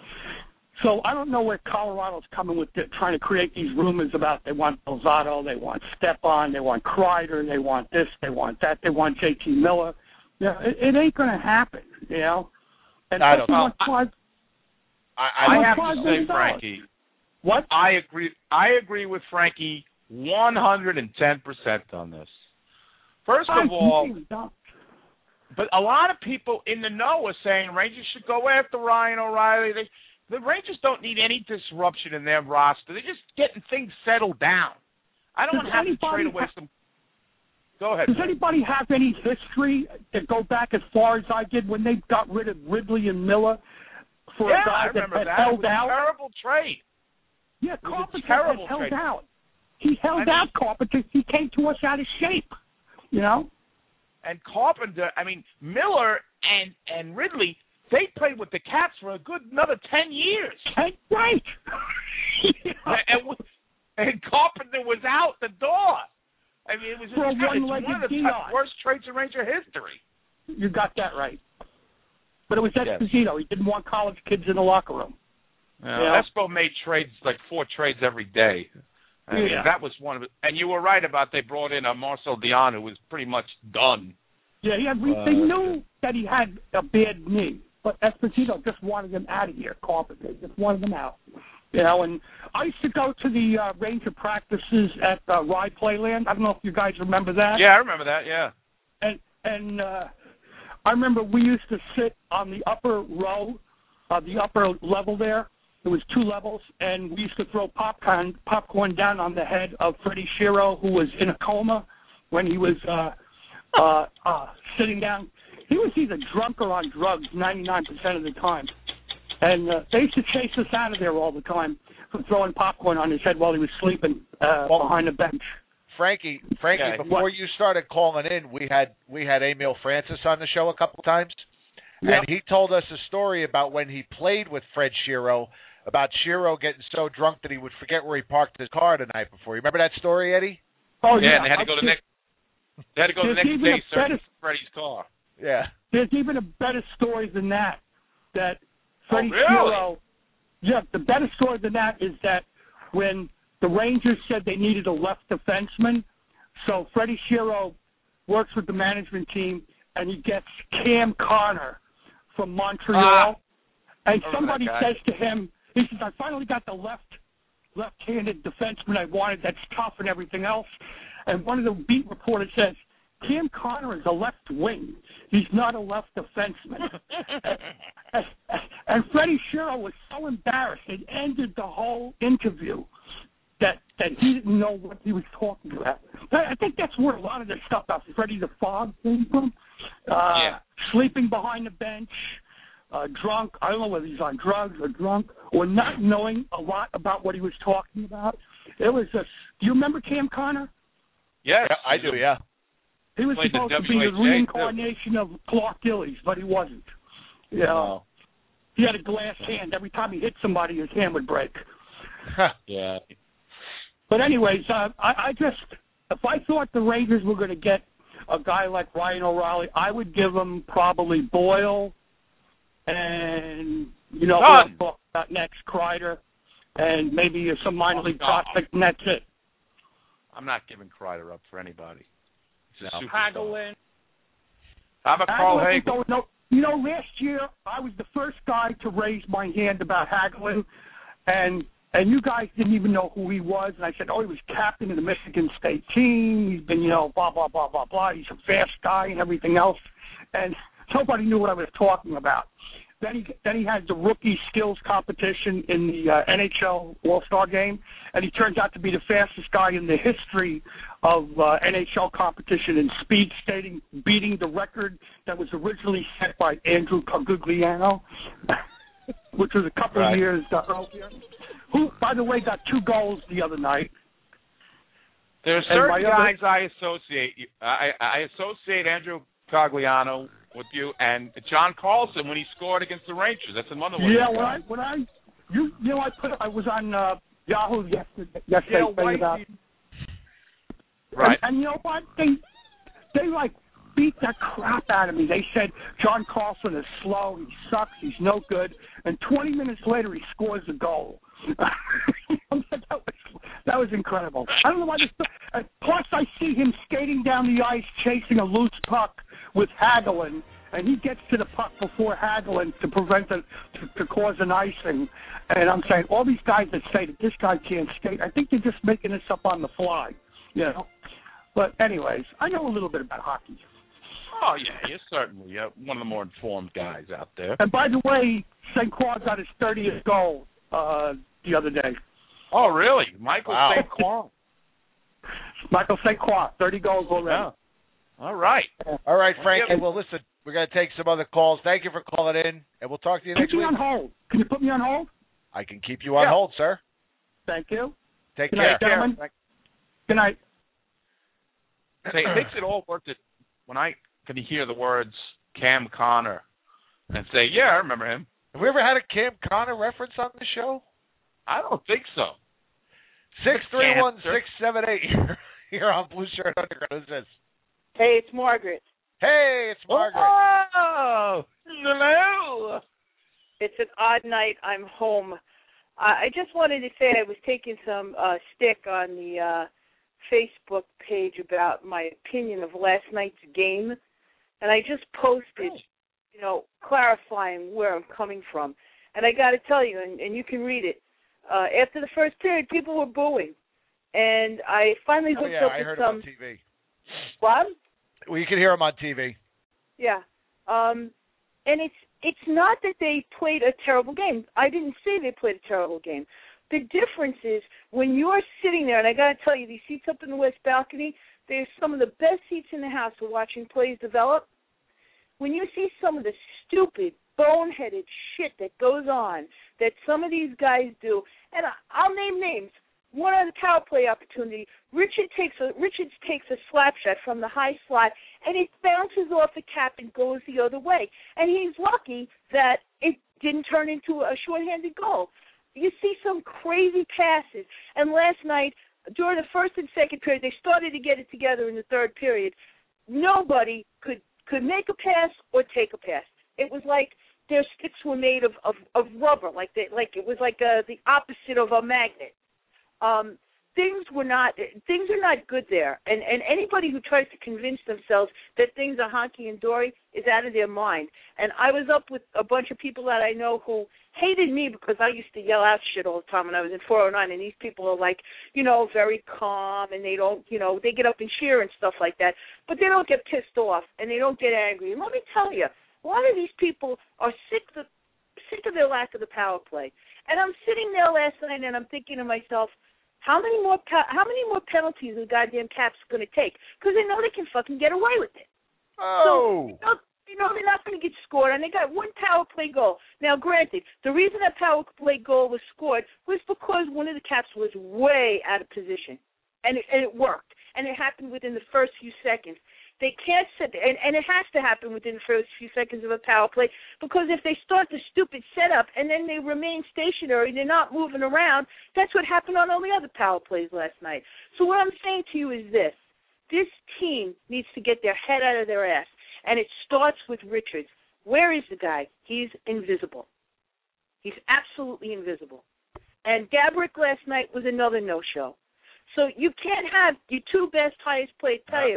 So I don't know where Colorado's coming with trying to create these rumors about they want Del Zotto, they want Stepan, they want Kreider, they want this, they want that, they want JT Miller. You know, it ain't going to happen, you know. And I don't know. I have to say, Frankie. What? I agree with Frankie 110% on this. First of all, but a lot of people in the know are saying Rangers should go after Ryan O'Reilly. The Rangers don't need any disruption in their roster. They're just getting things settled down. I don't want to have to trade away some. Go ahead. Does anybody have any history that go back as far as I did when they got rid of Ridley and Miller for a guy that held out? It was a terrible trade. Yeah, Carpenter held out. He held out, Carpenter. He came to us out of shape, you know? And Carpenter, I mean, Miller and Ridley, they played with the Cats for a good another 10 years. Right. and Carpenter was out the door. I mean, it was one of the worst trades in Ranger history. You got that right. But it was Esposito. He didn't want college kids in the locker room. Espo made trades, like 4 trades every day. I mean, that was one of it. And you were right about they brought in a Marcel Dion who was pretty much done. Yeah, they knew that he had a bad knee, but Esposito just wanted him out of here. Carpenter just wanted him out. You know, and I used to go to the Ranger practices at Rye Playland. I don't know if you guys remember that. Yeah, I remember that. Yeah. And I remember we used to sit on the upper row, the upper level there. There was 2 levels, and we used to throw popcorn down on the head of Freddie Shero, who was in a coma when he was sitting down. He was either drunk or on drugs 99% of the time. And they used to chase us out of there all the time for throwing popcorn on his head while he was sleeping behind the bench. Frankie, before you started calling in, we had Emil Francis on the show a couple of times, and he told us a story about when he played with Fred Shero, about Shero getting so drunk that he would forget where he parked his car the night before. You remember that story, Eddie? Oh, yeah. And they had to go to They had to go the There's next even day a searching better- for Freddie's car. Yeah. There's even a better story than that. That Freddie really? Shero. Yeah, the better story than that is that when the Rangers said they needed a left defenseman, so Freddie Shero works with the management team and he gets Cam Connor from Montreal, and somebody says to him, he says, "I finally got the left-handed defenseman I wanted that's tough and everything else." And one of the beat reporters says, "Cam Connor is a left wing. He's not a left defenseman." and Freddie Shero was so embarrassed it ended the whole interview that he didn't know what he was talking about. I think that's where a lot of this stuff about Freddie the Fog came from. Sleeping behind the bench, drunk. I don't know whether he's on drugs or drunk or not knowing a lot about what he was talking about. It was just. Do you remember Cam Connor? Yes, Yeah, I do. Yeah. He was Played the supposed to be the WHA, reincarnation of Clark Gillies, but he wasn't. Yeah. No. He had a glass hand. Every time he hit somebody, his hand would break. Yeah. But anyways, I just, if I thought the Rangers were going to get a guy like Ryan O'Reilly, I would give him probably Boyle and, we'll talk about next, Kreider, and maybe some minor league prospect, and that's it. I'm not giving Kreider up for anybody. He's a superstar. Hagelin. How about Carl Hagelin? Last year I was the first guy to raise my hand about Hagelin, and you guys didn't even know who he was. And I said, he was captain of the Michigan State team. He's been, blah, blah, blah, blah, blah. He's a fast guy and everything else. And nobody knew what I was talking about. Then he had the rookie skills competition in the NHL All-Star game, and he turns out to be the fastest guy in the history of NHL competition in speed skating, beating the record that was originally set by Andrew Cogliano, which was a couple of years earlier, who, by the way, got 2 goals the other night. There are certain guys I associate. I associate Andrew Cogliano with you and John Carlson when he scored against the Rangers. That's another one. Yeah, I was on Yahoo yesterday saying about. Right. And you know what? They like beat the crap out of me. They said John Carlson is slow, he sucks, he's no good, and 20 minutes later he scores a goal. That was incredible. I don't know why this. Plus, I see him skating down the ice chasing a loose puck with Hagelin, and he gets to the puck before Hagelin to prevent it, to cause an icing. And I'm saying, all these guys that say that this guy can't skate, I think they're just making this up on the fly, But anyways, I know a little bit about hockey. Oh, yeah, you're certainly one of the more informed guys out there. And by the way, St. Croix got his 30th goal the other day. Oh, really? Michael St. Croix. Michael St. Croix, 30 goals already. Yeah. All right. All right, Frankie. Well, listen, we're going to take some other calls. Thank you for calling in, and we'll talk to you next week. Put me on hold. Can you put me on hold? I can keep you on hold, sir. Thank you. Take Good care. night, gentlemen. Good night. It makes it all worth it when I can hear the words Cam Connor and say, yeah, I remember him. Have we ever had a Cam Connor reference on the show? I don't think so. 631-678. You're on Blue Shirt Underground. Who's this? Hey, it's Margaret. Hey, it's Margaret. Oh, hello. It's an odd night. I'm home. I just wanted to say I was taking some stick on the Facebook page about my opinion of last night's game, and I just posted, clarifying where I'm coming from. And I got to tell you, and you can read it, after the first period, people were booing. And I finally hooked up with some... on TV. What? Well, you can hear them on TV. Yeah. And it's not that they played a terrible game. I didn't say they played a terrible game. The difference is when you're sitting there, and I got to tell you, these seats up in the west balcony, they're some of the best seats in the house for watching plays develop. When you see some of the stupid, boneheaded shit that goes on that some of these guys do, and I'll name names. One on the power play opportunity, Richards takes a slap shot from the high slot, and it bounces off the cap and goes the other way. And he's lucky that it didn't turn into a shorthanded goal. You see some crazy passes. And last night, during the first and second period, they started to get it together in the third period. Nobody could make a pass or take a pass. It was like their sticks were made of rubber, it was like the opposite of a magnet. Things are not good there, and anybody who tries to convince themselves that things are honky and dory is out of their mind. And I was up with a bunch of people that I know who hated me because I used to yell out shit all the time when I was in 409, and these people are like, very calm, and they don't, they get up and cheer and stuff like that, but they don't get pissed off and they don't get angry. And let me tell you, a lot of these people are sick of their lack of the power play. And I'm sitting there last night and I'm thinking to myself, how many more penalties are the goddamn Caps going to take? Because they know they can fucking get away with it. Oh. So, they're not going to get scored, and they got one power play goal. Now, granted, the reason that power play goal was scored was because one of the Caps was way out of position, and it worked. And it happened within the first few seconds. They can't sit there, and it has to happen within the first few seconds of a power play, because if they start the stupid setup and then they remain stationary, they're not moving around, that's what happened on all the other power plays last night. So what I'm saying to you is this. This team needs to get their head out of their ass, and it starts with Richards. Where is the guy? He's invisible. He's absolutely invisible. And Gaborik last night was another no-show. So you can't have your two best, highest paid players.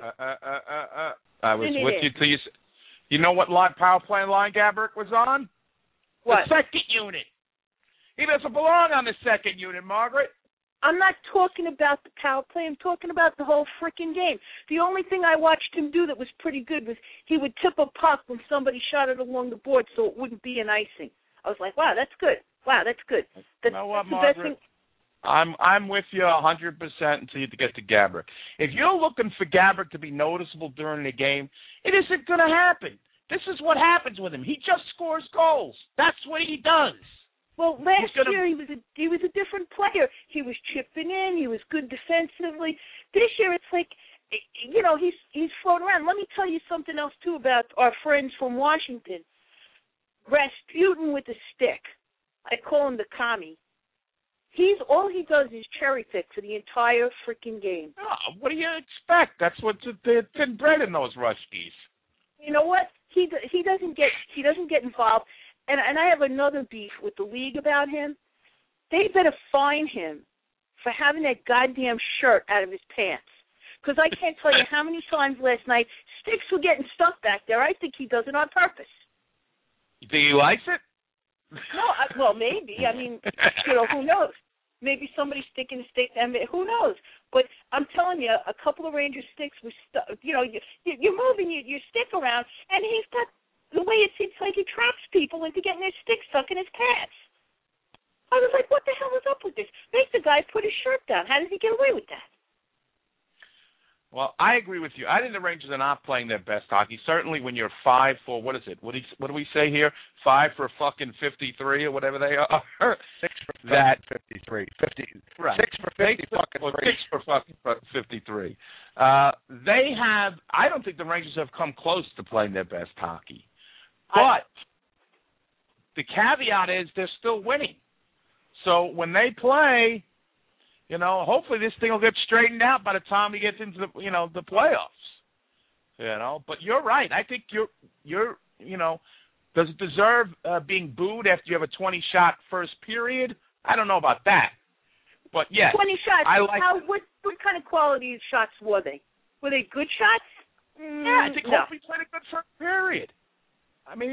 I was with you till you. You know what power play line Gaborik was on? What? The second unit. He doesn't belong on the second unit, Margaret. I'm not talking about the power play. I'm talking about the whole freaking game. The only thing I watched him do that was pretty good was he would tip a puck when somebody shot it along the board so it wouldn't be an icing. I was like, wow, that's good. Wow, that's good. You know what, that's the Margaret? best thing. I'm with you 100% until you get to Gaborik. If you're looking for Gaborik to be noticeable during the game, it isn't going to happen. This is what happens with him. He just scores goals. That's what he does. Well, last year he was a different player. He was chipping in. He was good defensively. This year it's like, he's floating around. Let me tell you something else too about our friends from Washington. Rasputin with the stick. I call him the commie. All he does is cherry pick for the entire freaking game. Oh, what do you expect? That's what's thin bread in those Ruskies. You know what? He doesn't get involved. And I have another beef with the league about him. They better fine him for having that goddamn shirt out of his pants. Because I can't tell you how many times last night sticks were getting stuck back there. I think he does it on purpose. You think he likes it? No, well, maybe. I mean, who knows? Maybe somebody's sticking a stick. Who knows? But I'm telling you, a couple of Ranger sticks were stuck. You're moving your stick around, and he's got the way it's like he traps people into getting their stick stuck in his pants. I was like, what the hell is up with this? Make the guy put his shirt down. How does he get away with that? Well, I agree with you. I think the Rangers are not playing their best hockey. Certainly when you're 5 for, what is it? What do we say here? 5 for fucking 53 or whatever they are. 6 for 53. 50. Right. 6 for 50 fucking 6 for fucking 53. They have. I don't think the Rangers have come close to playing their best hockey. But the caveat is they're still winning. So when they play, hopefully this thing will get straightened out by the time he gets into the playoffs. But you're right. I think you're does it deserve being booed after you have a 20-shot first period? I don't know about that. But yes, 20 shots. I like. What kind of quality shots were they? Were they good shots? Yeah, I think Hope played a good first period. I mean,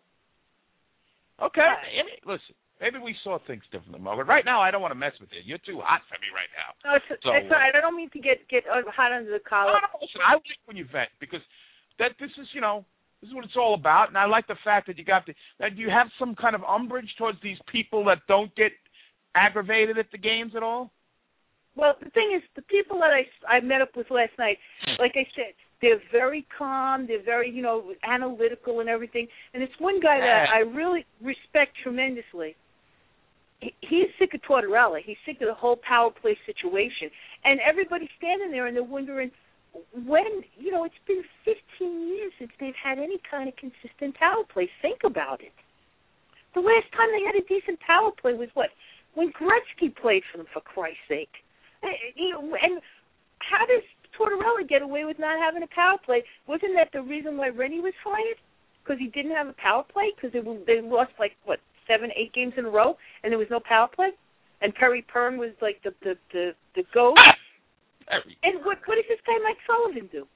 okay. Listen, maybe we saw things differently, Margaret. Right now, I don't want to mess with you. You're too hot for me right now. No, it's all right. I don't mean to get hot under the collar. No, listen, I like when you vent because this is what it's all about, and I like the fact that that you have some kind of umbrage towards these people that don't get aggravated at the games at all. Well, the thing is, the people that I met up with last night, like I said, they're very calm. They're very, analytical and everything. And it's one guy that I really respect tremendously. He's sick of Tortorella. He's sick of the whole power play situation. And everybody's standing there and they're wondering when, it's been 15 years since they've had any kind of consistent power play. Think about it. The last time they had a decent power play was what? When Gretzky played for them, for Christ's sake. And how does Tortorella get away with not having a power play? Wasn't that the reason why Rennie was fired? Because he didn't have a power play? Because they lost, 7, 8 games in a row, and there was no power play? And Perry Pern was, the GOAT? And what does this guy Mike Sullivan do?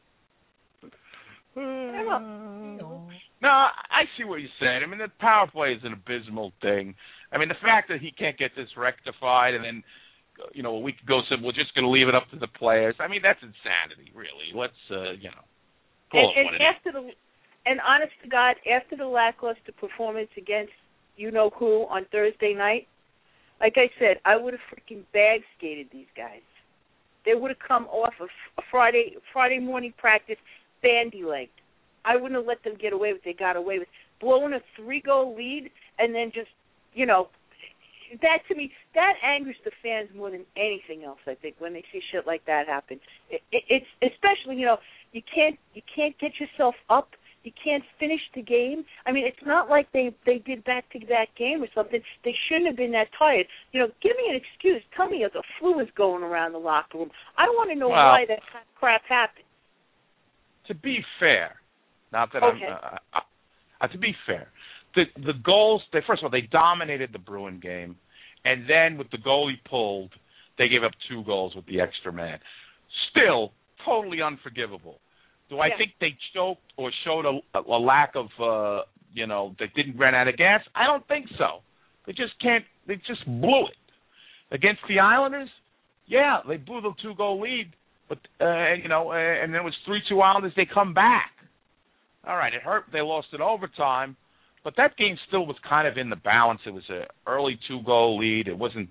I don't know. No, I see what you're saying. I mean, the power play is an abysmal thing. I mean, the fact that he can't get this rectified and then, a week ago said, we're just going to leave it up to the players. I mean, that's insanity, really. Let's, call it what it is. And honest to God, after the lackluster performance against you-know-who on Thursday night, like I said, I would have freaking bag-skated these guys. They would have come off of a Friday morning practice bandy-legged. I wouldn't have let them get away with what they got away with. Blowing a 3-goal lead and then just, that to me, that angers the fans more than anything else, I think, when they see shit like that happen. It's especially, you can't get yourself up. You can't finish the game. I mean, it's not like they did back-to-back game or something. They shouldn't have been that tired. Give me an excuse. Tell me the flu is going around the locker room. I don't want to know why that kind of crap happened. To be fair, not that okay. to be fair, the goals, first of all, they dominated the Bruin game, and then with the goal he pulled, they gave up 2 goals with the extra man. Still, totally unforgivable. Do I think they choked or showed a lack of, they didn't run out of gas? I don't think so. They just blew it. Against the Islanders, they blew the 2-goal lead, but, and then it was 3-2 Islanders, they come back. All right, it hurt. They lost it overtime, but that game still was kind of in the balance. It was an early 2-goal lead. It wasn't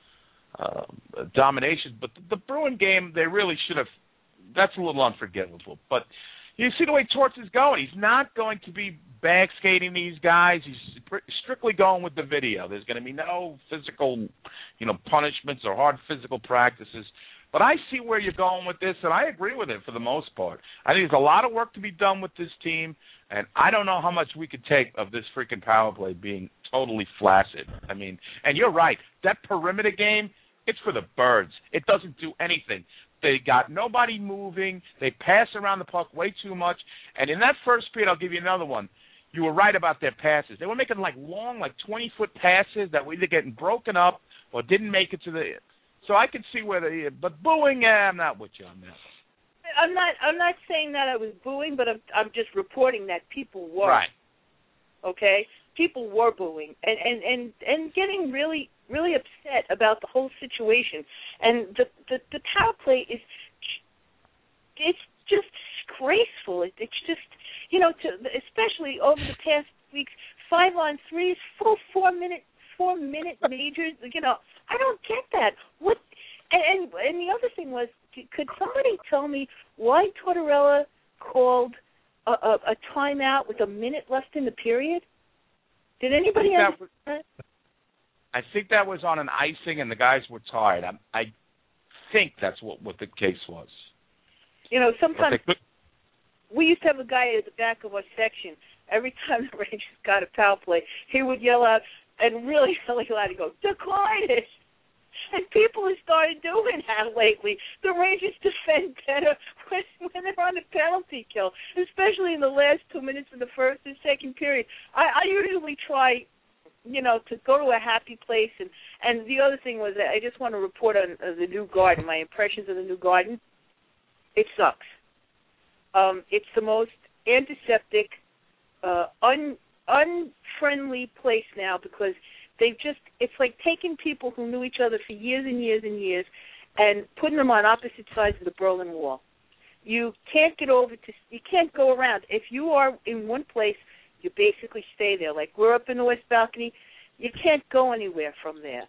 domination, but the Bruin game, they really should have. That's a little unforgivable. But you see the way Torts is going. He's not going to be bag skating these guys. He's strictly going with the video. There's going to be no physical, punishments or hard physical practices. But I see where you're going with this, and I agree with it for the most part. I think there's a lot of work to be done with this team, and I don't know how much we could take of this freaking power play being totally flaccid. I mean, and you're right. That perimeter game, it's for the birds. It doesn't do anything. They got nobody moving. They pass around the puck way too much. And in that first period, I'll give you another one. You were right about their passes. They were making long, 20-foot passes that were either getting broken up or didn't make it to the. So I can see where but booing, I'm not with you on that. I'm not saying that I was booing, but I'm just reporting that people were. Right. Okay? People were booing and getting really, really upset about the whole situation. And the power play it's just disgraceful. It's just, especially over the past weeks, 5-on-3s, full 4-minute majors. I don't get that. What? And the other thing was, could somebody tell me why Tortorella called a timeout with a minute left in the period? Did anybody understand that? I think that was on an icing, and the guys were tired. I think that's what the case was. Sometimes we used to have a guy at the back of our section. Every time the Rangers got a power play, he would yell out and really loud and go, "Decline it!" And people have started doing that lately. The Rangers defend better when they're on the penalty kill, especially in the last 2 minutes of the first and second period. I usually try, to go to a happy place. And the other thing was that I just want to report on the new Garden, my impressions of the new Garden. It sucks. It's the most antiseptic, unfriendly place now because it's like taking people who knew each other for years and years and years and putting them on opposite sides of the Berlin Wall. You can't you can't go around. If you are in one place, you basically stay there. Like we're up in the West Balcony, you can't go anywhere from there.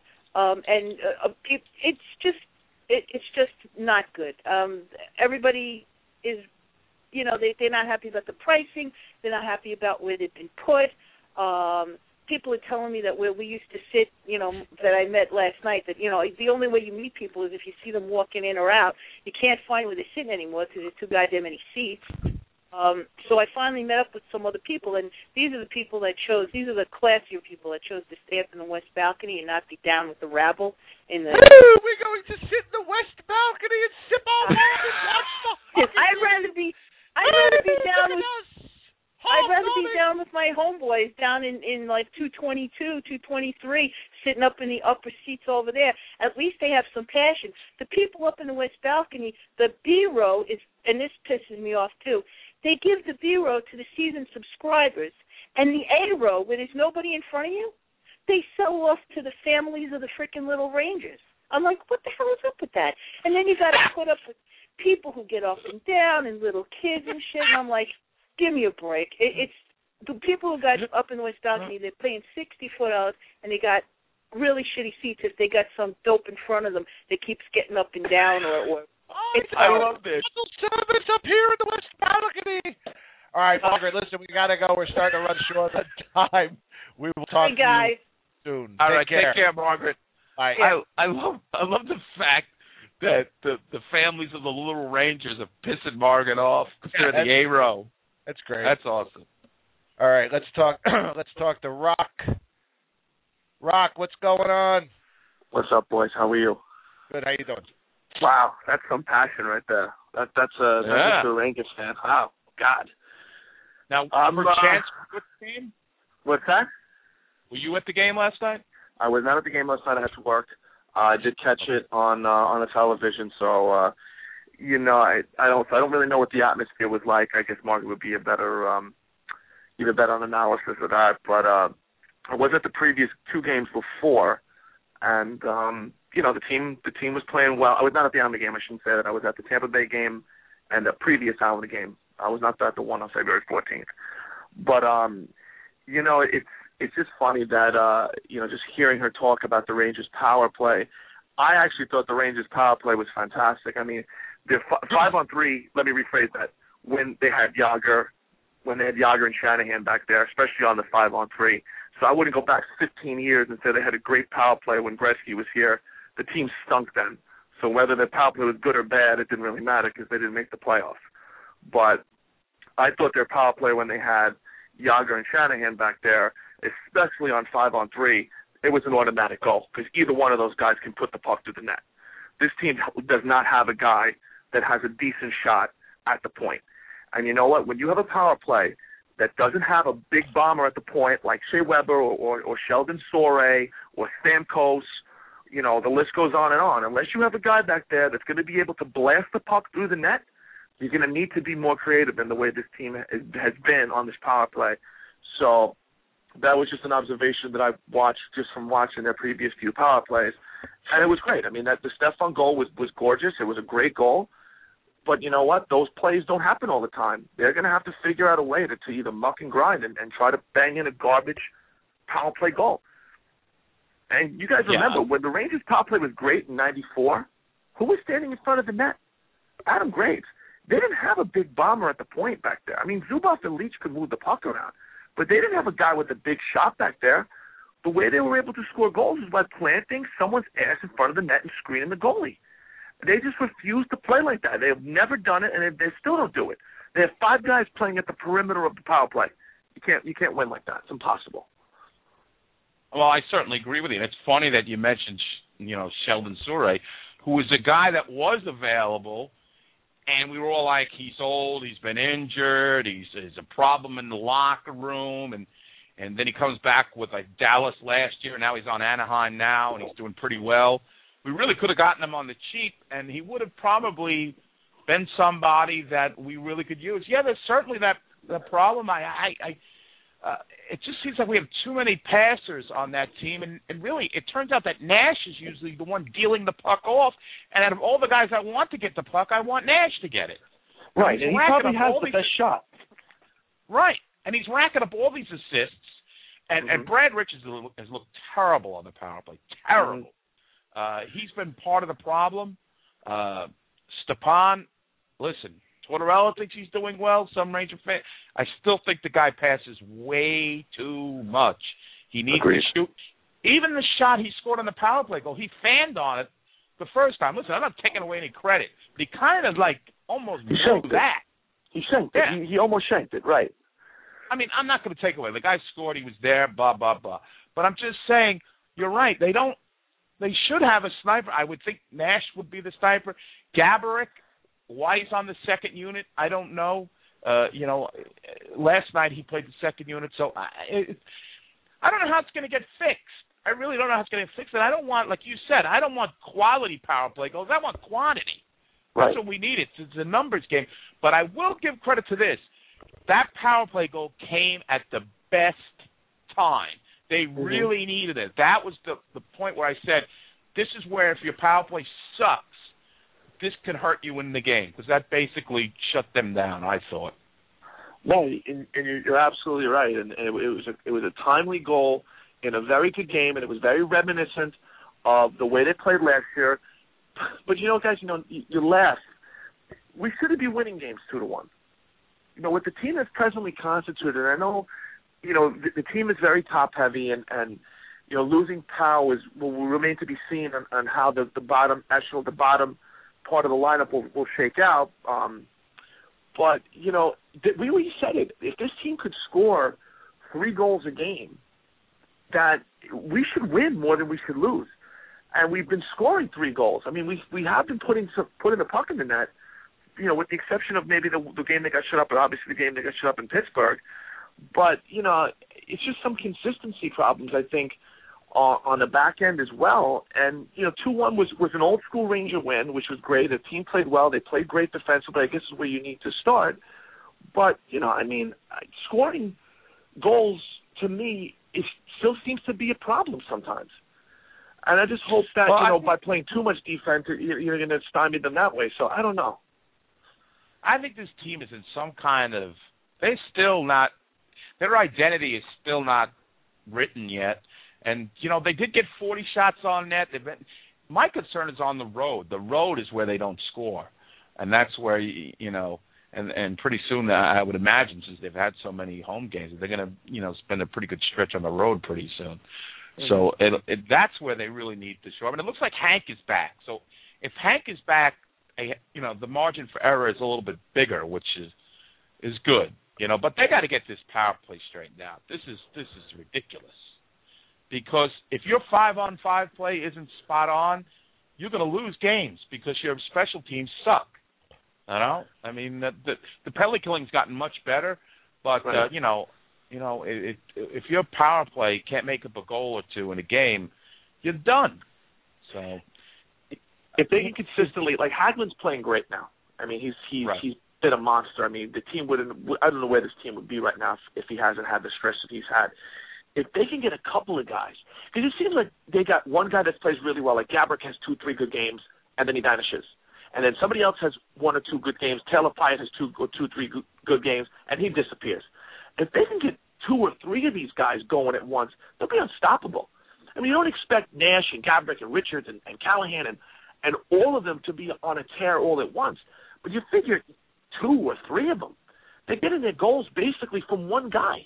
It's just not good. Everybody is, they're not happy about the pricing. They're not happy about where they've been put. People are telling me that where we used to sit, that I met last night, that, the only way you meet people is if you see them walking in or out. You can't find where they're sitting anymore because there's too goddamn many seats. So I finally met up with some other people, and these are the people that chose. These are the classier people that chose to stay up in the west balcony and not be down with the rabble. In the we're going to sit in the west balcony and sip our wine and watch the. I'd rather be down with. I'd rather be down with my homeboys down in like 222, 223, sitting up in the upper seats over there. At least they have some passion. The people up in the west balcony, the B row is, and this pisses me off too. They give the B row to the seasoned subscribers, and the A row, where there's nobody in front of you, they sell off to the families of the freaking Little Rangers. I'm like, what the hell is up with that? And then you got to put up with people who get up and down and little kids and shit. And I'm like, give me a break. It's the people who got up in the west balcony. They're paying $60 out, and they got really shitty seats. If they got some dope in front of them that keeps getting up and down, or I love this. Service up here in the west balcony. All right, Margaret. Listen, we gotta go. We're starting to run short on time. We will talk to you soon. All right, take care, Margaret. Bye. I love the fact that the families of the Little Rangers are pissing Margaret off because they're in the A row. That's great. That's awesome. All right, let's talk. Let's talk to Rock. Rock, what's going on? What's up, boys? How are you? Good. How you doing? Wow, that's some passion right there. That's a Rangers fan. Wow, God. Now, chance with the game? What's that? Were you at the game last night? I was not at the game last night. I had to work. I did catch it on the television, so I don't really know what the atmosphere was like. I guess Margaret would be a better on analysis of that. But I was at the previous two games before, and the team was playing well. I was not at the Islander game. I shouldn't say that. I was at the Tampa Bay game and the previous Islander game. I was not at the one on February 14th. But it's just funny that just hearing her talk about the Rangers' power play. I actually thought the Rangers' power play was fantastic. I mean, their 5-on-3. Let me rephrase that. When they had Jágr and Shanahan back there, especially on the 5-on-3. So I wouldn't go back 15 years and say they had a great power play when Gretzky was here. The team stunk then. So whether their power play was good or bad, it didn't really matter because they didn't make the playoffs. But I thought their power play when they had Jágr and Shanahan back there, especially on 5-on-3, it was an automatic goal because either one of those guys can put the puck through the net. This team does not have a guy that has a decent shot at the point. And you know what? When you have a power play that doesn't have a big bomber at the point like Shea Weber or Sheldon Souray or Stamkos, the list goes on and on. Unless you have a guy back there that's going to be able to blast the puck through the net, you're going to need to be more creative in the way this team has been on this power play. So that was just an observation that I watched just from watching their previous few power plays. And it was great. I mean, the Stefan goal was gorgeous. It was a great goal. But you know what? Those plays don't happen all the time. They're going to have to figure out a way to either muck and grind and try to bang in a garbage power play goal. And you guys remember, when the Rangers' power play was great in '94, who was standing in front of the net? Adam Graves. They didn't have a big bomber at the point back there. I mean, Zubov and Leach could move the puck around, but they didn't have a guy with a big shot back there. The way they were able to score goals is by planting someone's ass in front of the net and screening the goalie. They just refuse to play like that. They have never done it, and they still don't do it. They have 5 guys playing at the perimeter of the power play. You can't win like that. It's impossible. Well, I certainly agree with you. It's funny that you mentioned, Sheldon Souray, who was a guy that was available, and we were all like, he's old, he's been injured, he's a problem in the locker room, and then he comes back with Dallas last year. Now he's on Anaheim now, and he's doing pretty well. We really could have gotten him on the cheap, and he would have probably been somebody that we really could use. Yeah, there's certainly that problem. It just seems like we have too many passers on that team, and really it turns out that Nash is usually the one dealing the puck off, and out of all the guys I want to get the puck, I want Nash to get it. Right, and he probably has the best shot. Right, and he's racking up all these assists, and Brad Richards has looked terrible on the power play, terrible. He's been part of the problem. Stepan, listen, Tortorella thinks he's doing well. Some Ranger fans, I still think the guy passes way too much. He needs to shoot. Even the shot he scored on the power play goal, he fanned on it the first time. Listen, I'm not taking away any credit, but he kind of almost blew that. He shanked it. Yeah. He almost shanked it, right. I mean, I'm not going to take away. The guy scored. He was there, blah, blah, blah. But I'm just saying, you're right. They should have a sniper. I would think Nash would be the sniper. Gaborik, why he's on the second unit, I don't know. Last night he played the second unit, so I don't know how it's going to get fixed. I really don't know how it's going to get fixed. And I don't want, like you said, I don't want quality power play goals. I want quantity. That's what we need. It's a numbers game. But I will give credit to this. That power play goal came at the best time. They really needed it. That was the point where I said, this is where if your power play sucks, this can hurt you in the game, because that basically shut them down, I thought. No, and you're absolutely right. And it was a timely goal in a very good game, and it was very reminiscent of the way they played last year. But, guys, you laugh. We shouldn't be winning games 2-1. With the team that's presently constituted, and I know, the team is very top-heavy, and losing Powell will remain to be seen on how the bottom echelon, the bottom part of the lineup will shake out. But, we said it. If this team could score 3 goals a game, that we should win more than we should lose. And we've been scoring 3 goals. I mean, we have been putting the puck in the net, with the exception of maybe the game that got shut up, and obviously the game that got shut up in Pittsburgh. But, it's just some consistency problems, I think, on the back end as well. And, 2-1 was an old-school Ranger win, which was great. The team played well. They played great defensively. I guess is where you need to start. But, scoring goals, to me, it still seems to be a problem sometimes. And I just hope that, by playing too much defense, you're going to stymie them that way. So I don't know. I think this team is in some kind of – their identity is still not written yet. And, they did get 40 shots on net. My concern is on the road. The road is where they don't score. And that's where, and pretty soon, I would imagine, since they've had so many home games, they're going to, spend a pretty good stretch on the road pretty soon. So that's where they really need to show. I mean, it looks like Hank is back. So if Hank is back, the margin for error is a little bit bigger, which is good. But they got to get this power play straightened out. This is ridiculous. Because if your 5-on-5 play isn't spot on, you're going to lose games because your special teams suck. I mean, the penalty killing's gotten much better, but if your power play can't make up a goal or two in a game, you're done. So if they can consistently, like Hagelin's playing great now. I mean, he's been a monster. I mean, the team I don't know where this team would be right now if he hasn't had the stress that he's had. If they can get a couple of guys, because it seems like they got one guy that plays really well, like Gaborik has 2-3 good games, and then he vanishes. And then somebody else has 1 or 2 good games. Taylor Pyatt has 2 or 3 good games, and he disappears. If they can get 2 or 3 of these guys going at once, they'll be unstoppable. I mean, you don't expect Nash and Gaborik and Richards and Callahan and all of them to be on a tear all at once. But you figure 2 or 3 of them, they're getting their goals basically from one guy.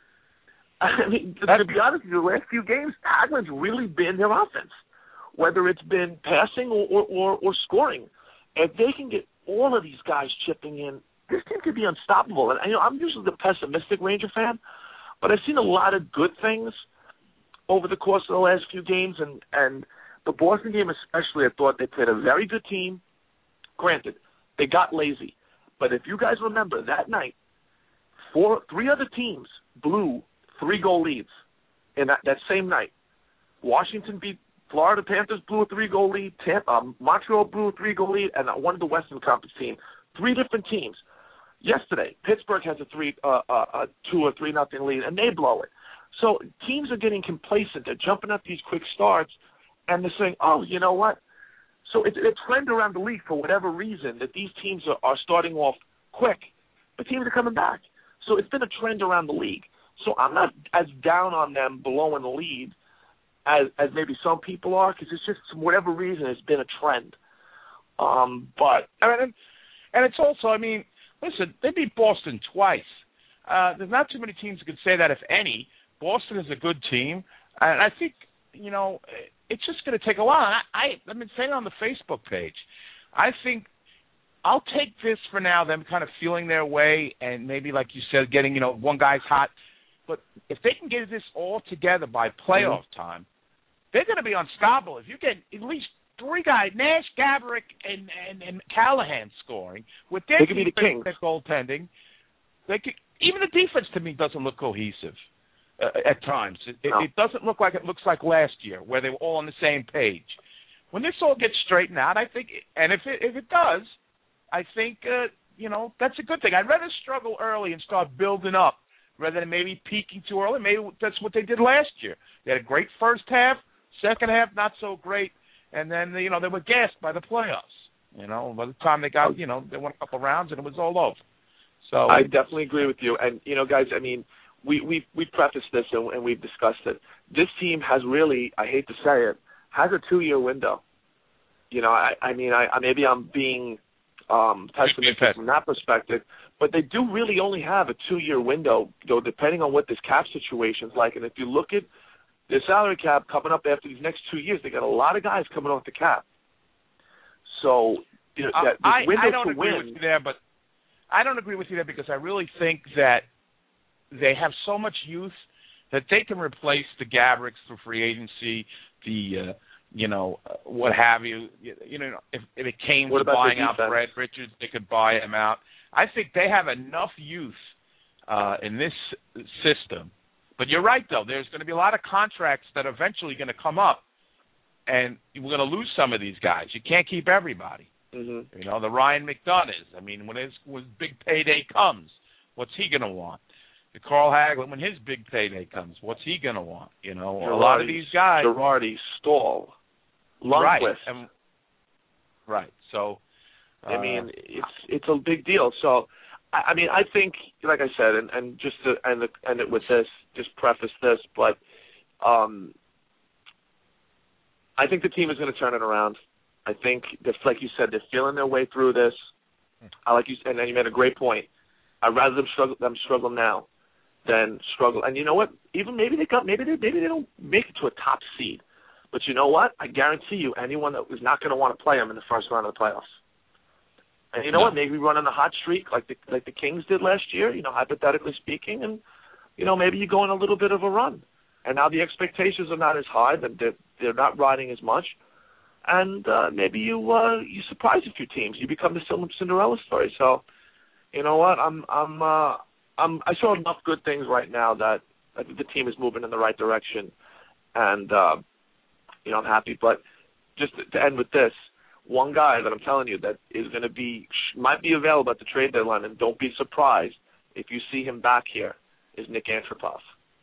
I mean, to be honest with you, the last few games, Hagelin's really been their offense, whether it's been passing or scoring. If they can get all of these guys chipping in, this team could be unstoppable. And I'm usually the pessimistic Ranger fan, but I've seen a lot of good things over the course of the last few games, and the Boston game especially, I thought they played a very good team. Granted, they got lazy. But if you guys remember, that night, 3 other teams blew 3-goal leads in that same night. Washington beat Florida Panthers, blew a 3-goal lead. Montreal blew a 3-goal lead, and one of the Western Conference team. 3 different teams. Yesterday, Pittsburgh has a 2 or 3-0 lead, and they blow it. So teams are getting complacent. They're jumping up these quick starts, and they're saying, oh, you know what? So it's a trend around the league for whatever reason that these teams are starting off quick, but teams are coming back. So it's been a trend around the league. So I'm not as down on them blowing the lead as maybe some people are, because it's just, for whatever reason, it's been a trend. But and it's also, I mean, listen, they beat Boston twice. There's not too many teams that could say that, if any. Boston is a good team, and I think, it's just going to take a while. I've been saying on the Facebook page, I think I'll take this for now, them kind of feeling their way and maybe, like you said, getting, one guy's hot. But if they can get this all together by playoff time, they're going to be unstoppable. If you get at least three guys, Nash, Gaborik, and Callahan scoring, with their defense, their goaltending, they could, even the defense to me doesn't look cohesive at times. It doesn't look like it looks like last year, where they were all on the same page. When this all gets straightened out, I think, and if it does, I think, that's a good thing. I'd rather struggle early and start building up rather than maybe peaking too early. Maybe that's what they did last year. They had a great first half, second half not so great, and then, they were gassed by the playoffs. By the time they got, they won a couple rounds and it was all over. So I definitely agree with you. And, guys, I mean, we prefaced this and we've discussed it. This team has really, I hate to say it, has a 2-year window. Maybe I'm being pessimistic from that perspective, but they do really only have a 2-year window, depending on what this cap situation's like. And if you look at the salary cap coming up after these next 2 years, they got a lot of guys coming off the cap. So I don't agree with you there, but I don't agree with you there because I really think that they have so much youth that they can replace the Gaboricks through free agency, the what have you. If it came to buying out Brad Richards, they could buy him out. I think they have enough youth in this system. But you're right, though. There's going to be a lot of contracts that are eventually going to come up, and we're going to lose some of these guys. You can't keep everybody. Mm-hmm. The Ryan McDonoughs. I mean, when his big payday comes, what's he going to want? The Carl Hagelin, when his big payday comes, what's he going to want? A lot of these guys. Girardi, Stahl, Lundqvist. Right. So, it's a big deal. So, I think, like I said, and just to end it with this, just preface this, but I think the team is going to turn it around. I think, like you said, they're feeling their way through this. And then you made a great point. I'd rather them struggle now than struggle. And you know what? Even maybe they don't make it to a top seed. But you know what? I guarantee you, anyone that is not going to want to play them in the first round of the playoffs. And you know what? Maybe run on a hot streak like the Kings did last year. Hypothetically speaking, and maybe you go on a little bit of a run. And now the expectations are not as high; they're not riding as much. And maybe you surprise a few teams. You become the Cinderella story. So, you know what? I saw enough good things right now that I think the team is moving in the right direction, and I'm happy. But just to end with this, one guy that I'm telling you that is going to might be available at the trade deadline, and don't be surprised if you see him back here, is Nick Antropov.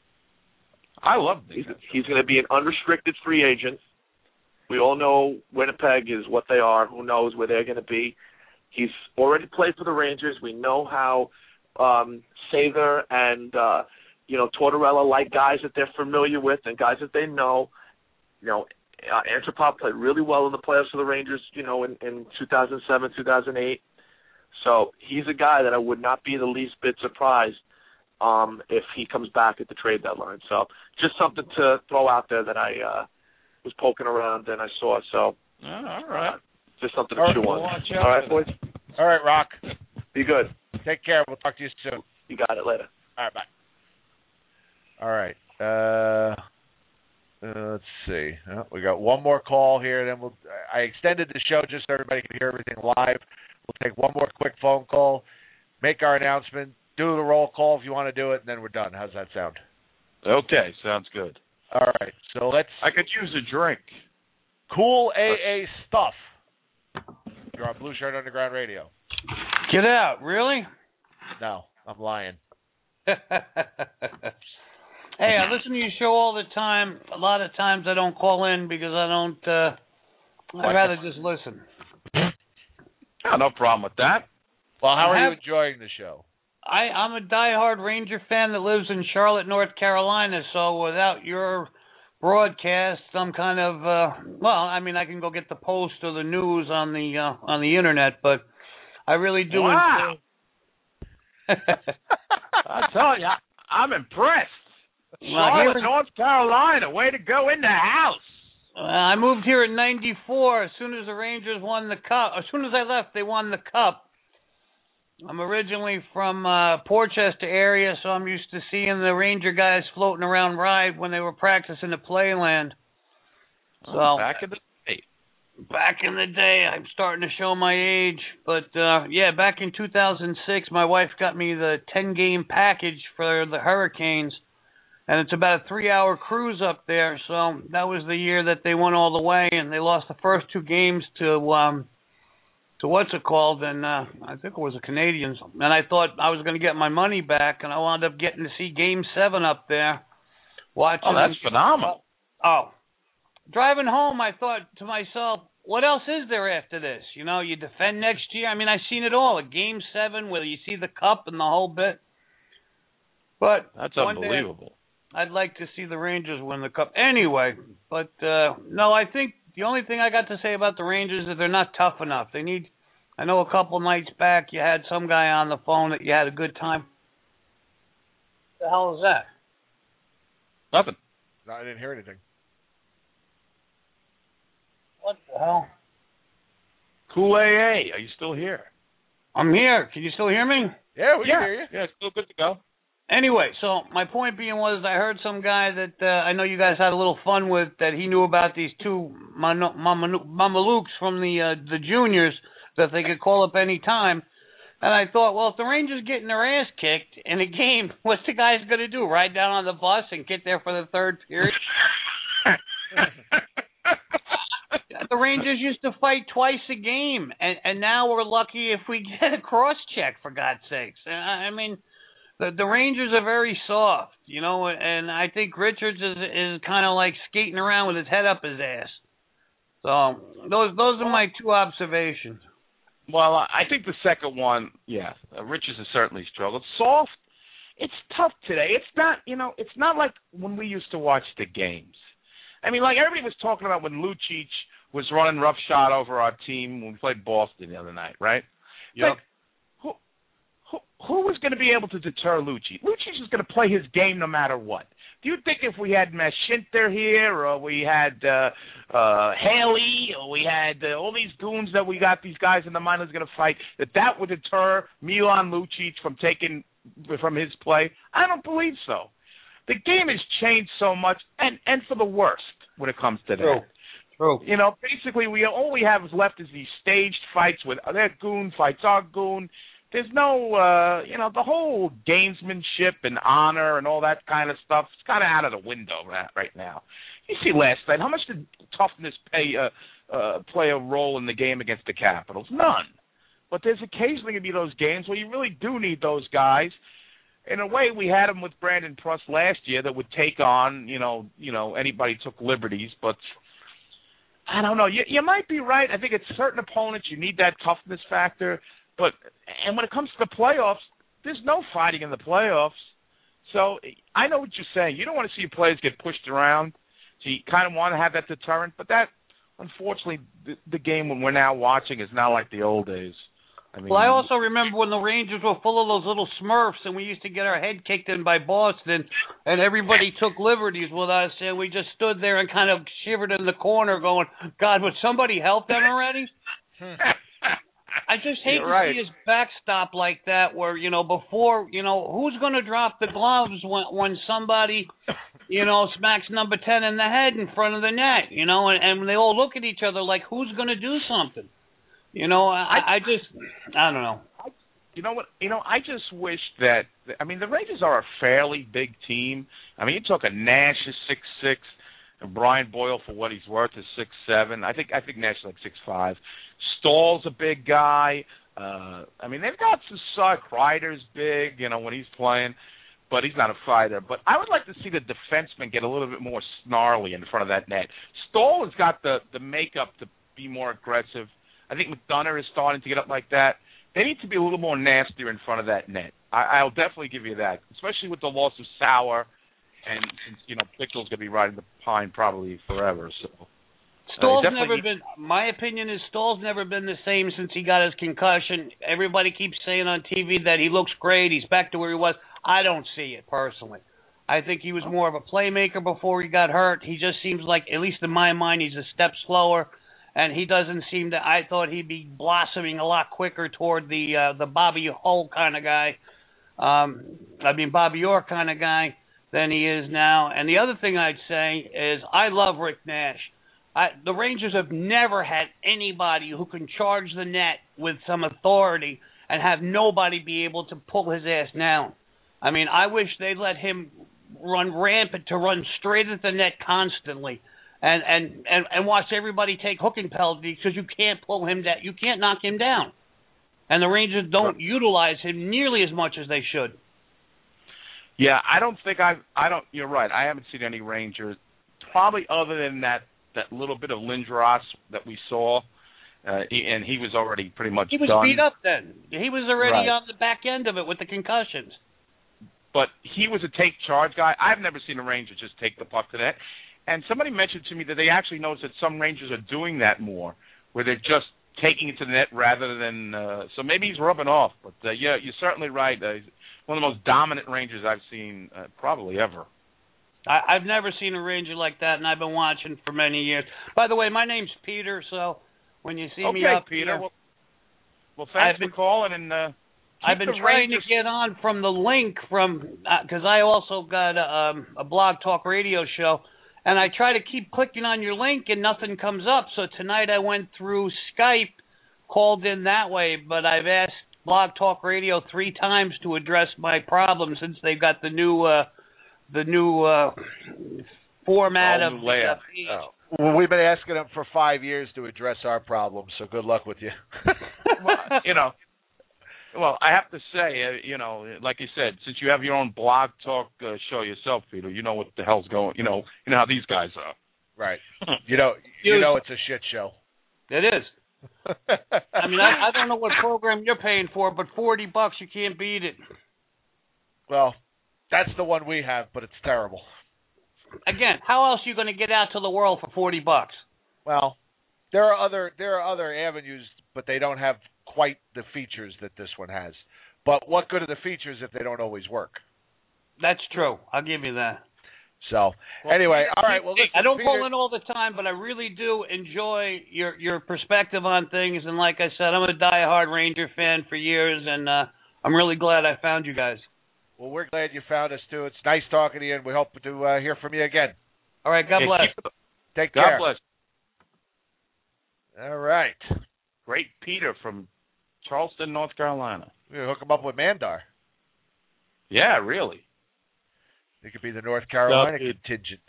I love Nick. He's going to be an unrestricted free agent. We all know Winnipeg is what they are. Who knows where they're going to be? He's already played for the Rangers. We know how Sather and Tortorella like guys that they're familiar with and guys that they know. Antropov played really well in the playoffs for the Rangers, in 2007, 2008. So he's a guy that I would not be the least bit surprised if he comes back at the trade deadline. So just something to throw out there that I was poking around and I saw. So all right, just something to chew on. All right, boys. All right, Rock. Be good. Take care. We'll talk to you soon. You got it. Later. All right, bye. All right. Let's see. We got one more call here. Then I extended the show just so everybody can hear everything live. We'll take one more quick phone call, make our announcement, do the roll call if you want to do it, and then we're done. How's that sound? Okay, sounds good. All right, so I could use a drink. Cool AA stuff. You're on Blue Shirt Underground Radio. Get out, really? No, I'm lying. Hey, I listen to your show all the time. A lot of times I don't call in because I don't, I'd rather just listen. Oh, no problem with that. Well, how are you enjoying the show? I'm a diehard Ranger fan that lives in Charlotte, North Carolina, so without your broadcast, I'm kind of, I can go get the Post or the news on the internet, but I really do enjoy. I tell you, I'm impressed. Charlotte, North Carolina, way to go in the house. I moved here in '94. As soon as the Rangers won the Cup, as soon as I left, they won the Cup. I'm originally from Portchester area, so I'm used to seeing the Ranger guys floating around Ride when they were practicing the Playland. So back in the day. Back in the day, I'm starting to show my age. But, yeah, back in 2006, my wife got me the 10-game package for the Hurricanes. And it's about a 3-hour cruise up there. So that was the year that they went all the way, and they lost the first 2 games to what's it called, and I think it was the Canadians. And I thought I was going to get my money back, and I wound up getting to see Game 7 up there. Watching. Oh, that's phenomenal. Oh. Driving home, I thought to myself, what else is there after this? You know, you defend next year. I mean, I've seen it all. A Game 7 where you see the Cup and the whole bit. But that's unbelievable. I'd like to see the Rangers win the Cup anyway. But, no, I think the only thing I got to say about the Rangers is they're not tough enough. They need, I know a couple nights back you had some guy on the phone that you had a good time. What the hell is that? Nothing. No, I didn't hear anything. What the hell? Cool AA, are you still here? I'm here. Can you still hear me? Yeah, we can hear you. Yeah, still good to go. Anyway, so my point being was I heard some guy that I know you guys had a little fun with that he knew about these 2 Mamalukes from the juniors that they could call up any time. And I thought, well, if the Rangers getting their ass kicked in a game, what's the guys going to do? Ride down on the bus and get there for the third period? The Rangers used to fight twice a game, and now we're lucky if we get a cross-check, for God's sakes. I mean, the Rangers are very soft, you know, and I think Richards is kind of like skating around with his head up his ass. So those are my 2 observations. Well, I think the second one, yeah, Richards has certainly struggled. Soft, it's tough today. It's not, you know, it's not like when we used to watch the games. I mean, like everybody was talking about when Lucic was running roughshod over our team when we played Boston the other night, right? Yep. Like, who was going to be able to deter Lucic? Lucic was going to play his game no matter what. Do you think if we had Mashinter here, or we had Haley, or we had all these goons that we got, these guys in the minors going to fight, that would deter Milan Lucic from taking from his play? I don't believe so. The game has changed so much, and for the worst when it comes to that. True. You know, basically, all we have left is these staged fights with their goon fights our goon. There's no, you know, the whole gamesmanship and honor and all that kind of stuff. It's kind of out of the window right now. You see last night, how much did toughness play a role in the game against the Capitals? None. But there's occasionally going to be those games where you really do need those guys. In a way, we had them with Brandon Pruss last year that would take on, you know, anybody took liberties, but I don't know. You might be right. I think at certain opponents you need that toughness factor. And when it comes to the playoffs, there's no fighting in the playoffs. So I know what you're saying. You don't want to see your players get pushed around. So you kind of want to have that deterrent. But that, unfortunately, the game when we're now watching is not like the old days. I mean, well, I also remember when the Rangers were full of those little Smurfs, and we used to get our head kicked in by Boston, and everybody took liberties with us, and we just stood there and kind of shivered in the corner going, God, would somebody help them already? I just hate to see his backstop like that where, you know, before, you know, who's going to drop the gloves when somebody, you know, smacks number 10 in the head in front of the net, you know, and they all look at each other like, who's going to do something? You know, I don't know. You know what? You know, I just wish that, I mean, the Rangers are a fairly big team. I mean, you're talking Nash is 6'6", and Brian Boyle, for what he's worth, is 6'7". I think Nash is like 6'5". Stahl's a big guy. I mean, they've got some size. Kreider's big, you know, when he's playing, but he's not a fighter. But I would like to see the defensemen get a little bit more snarly in front of that net. Stahl has got the makeup to be more aggressive. I think McDonough is starting to get up like that. They need to be a little more nastier in front of that net. I'll definitely give you that, especially with the loss of Sauer, and since, you know, Pitchell's going to be riding the pine probably forever. So Stahl's never been. My opinion is Stahl's never been the same since he got his concussion. Everybody keeps saying on TV that he looks great. He's back to where he was. I don't see it personally. I think he was more of a playmaker before he got hurt. He just seems like, at least in my mind, he's a step slower, and he doesn't seem to. I thought he'd be blossoming a lot quicker toward the Bobby Hull kind of guy. Bobby Orr kind of guy than he is now. And the other thing I'd say is I love Rick Nash. The Rangers have never had anybody who can charge the net with some authority and have nobody be able to pull his ass down. I mean, I wish they'd let him run rampant to run straight at the net constantly and watch everybody take hooking penalties because you can't pull him down. You can't knock him down. And the Rangers don't utilize him nearly as much as they should. Yeah, I don't think you're right. I haven't seen any Rangers, probably other than that little bit of Lindros that we saw, and he was already pretty much done. He was beat up then. He was already on the back end of it with the concussions. But he was a take charge guy. I've never seen a Ranger just take the puck to net. And somebody mentioned to me that they actually noticed that some Rangers are doing that more, where they're just taking it to the net rather than so maybe he's rubbing off. But, yeah, you're certainly right. He's one of the most dominant Rangers I've seen probably ever. I've never seen a Ranger like that, and I've been watching for many years. By the way, my name's Peter, so when you see me up Peter. here... Well, thanks for calling, and I've been trying to get on from the link because I also got a Blog Talk Radio show, and I try to keep clicking on your link, and nothing comes up. So tonight I went through Skype, called in that way, but I've asked Blog Talk Radio 3 times to address my problem since they've got the new format of layout. Well, we've been asking them for 5 years to address our problem, so good luck with you. Well, I have to say, like you said, since you have your own Blog Talk show yourself, Peter, you know what the hell's going. You know how these guys are. Right. You know it's a shit show. It is. I mean, I don't know what program you're paying for, but $40 you can't beat it. Well, that's the one we have, but it's terrible. Again, how else are you going to get out to the world for $40? Well, there are other avenues, but they don't have quite the features that this one has. But what good are the features if they don't always work? That's true. I'll give you that. So, anyway, all right. Well, listen, I don't Peter, call in all the time, but I really do enjoy your perspective on things. And like I said, I'm a diehard Ranger fan for years, and I'm really glad I found you guys. Well, we're glad you found us, too. It's nice talking to you, and we hope to hear from you again. All right. God bless. Take care. God bless. All right. Great Peter from Charleston, North Carolina. We're going to hook him up with Mandar. Yeah, really. It could be the North Carolina contingent.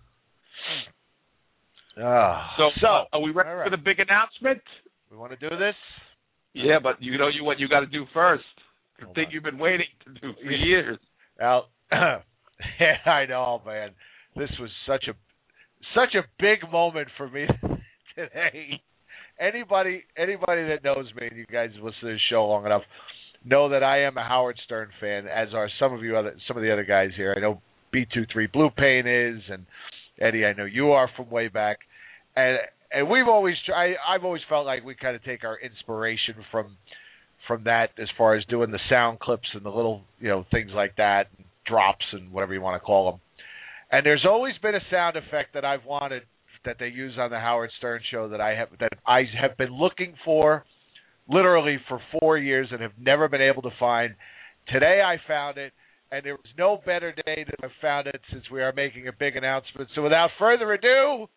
So are we ready for the big announcement? We want to do this? Yeah, but you know what you got to do first. The thing you've been waiting to do for years. Well, I know, man. This was such a big moment for me today. Anybody that knows me, and you guys listen to this show long enough, know that I am a Howard Stern fan, as are some of the other guys here. I know B23 Blue Pain is, and Eddie, I know you are from way back, and we've always I've always felt like we kind of take our inspiration from that as far as doing the sound clips and the little things like that, and drops and whatever you want to call them. And there's always been a sound effect that I've wanted that they use on the Howard Stern show that I have been looking for literally for 4 years and have never been able to find. Today I found it, and there was no better day than I found it since we are making a big announcement. So without further ado,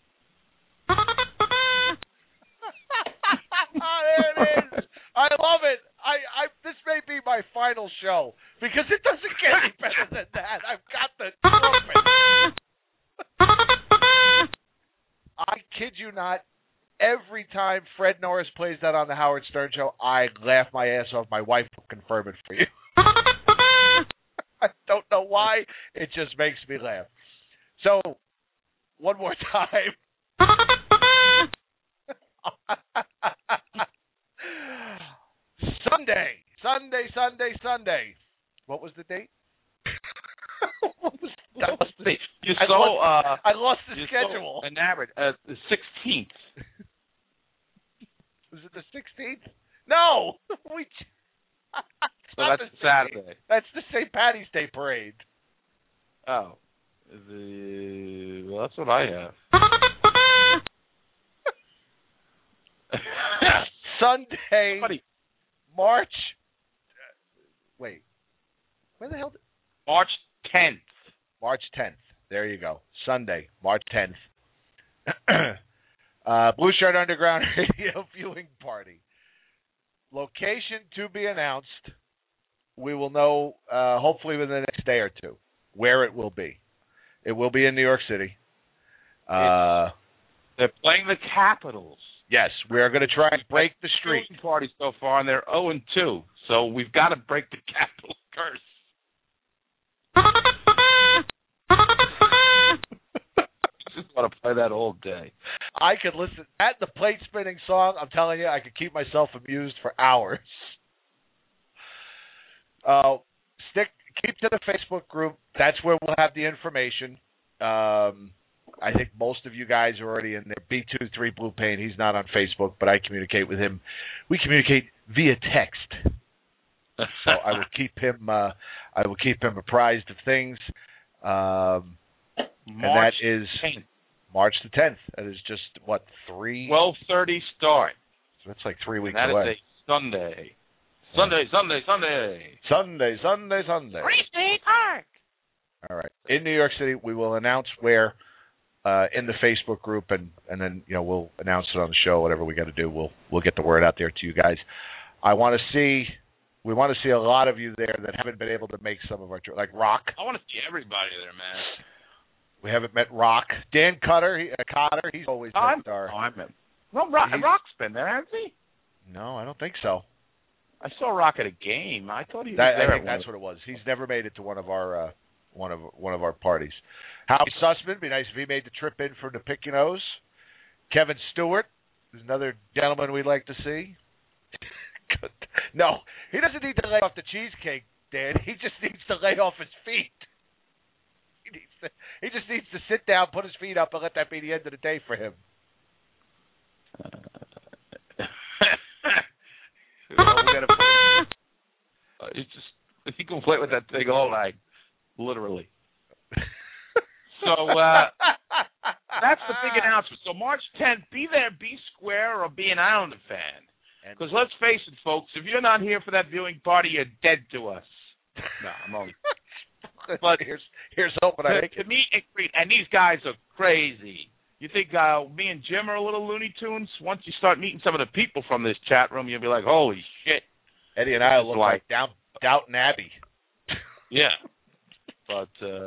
there it is. I love it. This may be my final show because it doesn't get any better than that. I've got the trumpet. I kid you not. Every time Fred Norris plays that on the Howard Stern show, I laugh my ass off. My wife will confirm it for you. I don't know why. It just makes me laugh. So, one more time. Sunday. What was the date? I lost the schedule. So enamored. The 16th. Was it the 16th? No. So that's Saturday. That's the St. Patty's Day parade. Oh. Well, that's what I have. Sunday, March. Wait. Where the hell? March 10th. March 10th. There you go. Sunday, March 10th. Blue Shirt Underground Radio Viewing Party. Location to be announced. We will know hopefully within the next day or two where it will be. It will be in New York City. They're playing the Capitals. Yes, we are going to try and break the streak. Party so far, and they're 0-2. So we've got to break the Capitals curse. Just want to play that all day. I could listen at the plate spinning song. I'm telling you, I could keep myself amused for hours. Keep to the Facebook group. That's where we'll have the information. I think most of you guys are already in there. B23 Blue Pain. He's not on Facebook, but I communicate with him. We communicate via text. So I will keep him. I will keep him apprised of things. And that is 10th. March the 10th. That is just what 12:30 start. So that's like 3 weeks and that away. That is a Sunday. Sunday. Free State Park. All right. In New York City, we will announce where in the Facebook group, and then we'll announce it on the show. Whatever we got to do, we'll get the word out there to you guys. We want to see a lot of you there that haven't been able to make some of our like Rock. I want to see everybody there, man. We haven't met Rock. Dan Cotter, he's always been our. I met. No, Rock's been there, hasn't he? No, I don't think so. I saw Rock at a game. I thought he was there. I think that's what it was. He's never made it to one of our one of our parties. Howie Sussman, be nice if he made the trip in for the Piccinos. Kevin Stewart is another gentleman we'd like to see. No, he doesn't need to lay off the cheesecake, Dan. He just needs to lay off his feet. He just needs to sit down, put his feet up, and let that be the end of the day for him. He can play with that thing all night, literally. So that's the big announcement. So March 10th, be there, be square, or be an Islander fan. Because let's face it, folks, if you're not here for that viewing party, you're dead to us. No, I'm only. But here's hoping I make it. To meet and greet, and these guys are crazy. You think me and Jim are a little Looney Tunes? Once you start meeting some of the people from this chat room, you'll be like, holy shit. Eddie and I look like Downton Abbey. Yeah. But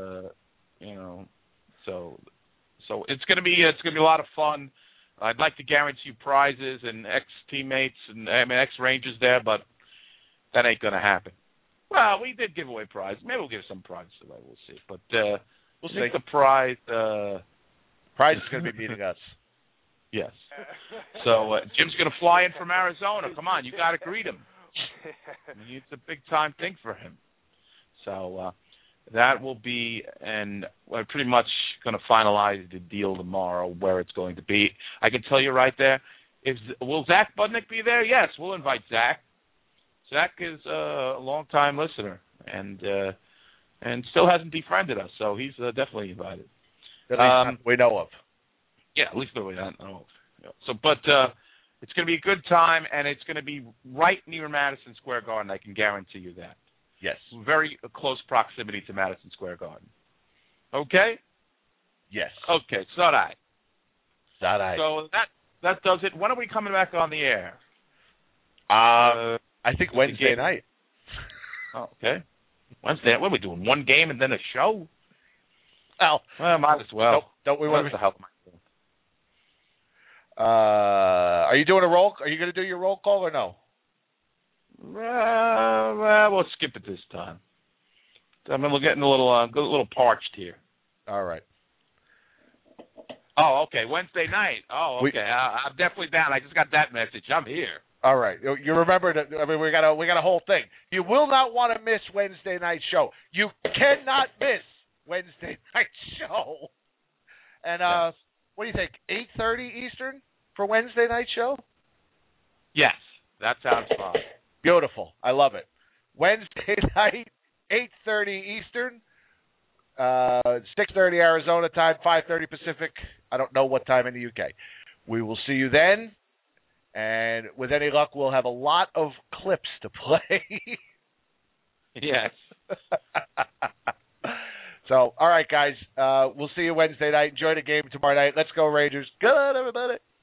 so it's gonna be a lot of fun. I'd like to guarantee you prizes and ex-teammates and ex-Rangers there, but that ain't gonna happen. Well, we did give away prizes. Maybe we'll give some prizes away. We'll see. But we'll see. The prize is going to be meeting us. Yes. So Jim's going to fly in from Arizona. Come on, you got to greet him. I mean, it's a big-time thing for him. So that will be, and we're pretty much going to finalize the deal tomorrow where it's going to be. I can tell you right there. Will Zach Budnick be there? Yes, we'll invite Zach. Zach is a long-time listener and still hasn't defriended us, so he's definitely invited. At least we know of. Yeah, at least that we know of. Yeah. So, but it's going to be a good time, and it's going to be right near Madison Square Garden. I can guarantee you that. Yes. Very close proximity to Madison Square Garden. Okay? Yes. Okay, so that does it. When are we coming back on the air? I think Wednesday night. Oh, okay. Wednesday. What are we doing? One game and then a show? Well, might as well. Don't we want to help? Are you doing a roll? Are you going to do your roll call or no? We'll skip it this time. I mean, we're getting a little parched here. All right. Oh, okay. Wednesday night. Oh, okay. I'm definitely down. I just got that message. I'm here. All right. You remember that? I mean, we got a whole thing. You will not want to miss Wednesday night show. You cannot miss Wednesday night show. And what do you think? 8:30 Eastern for Wednesday night show? Yes, that sounds fine. Beautiful. I love it. Wednesday night, 8:30 Eastern. 6:30 Arizona time, 5:30 Pacific. I don't know what time in the UK. We will see you then, and with any luck, we'll have a lot of clips to play. Yes. So, all right, guys. We'll see you Wednesday night. Enjoy the game tomorrow night. Let's go, Rangers. Good, everybody.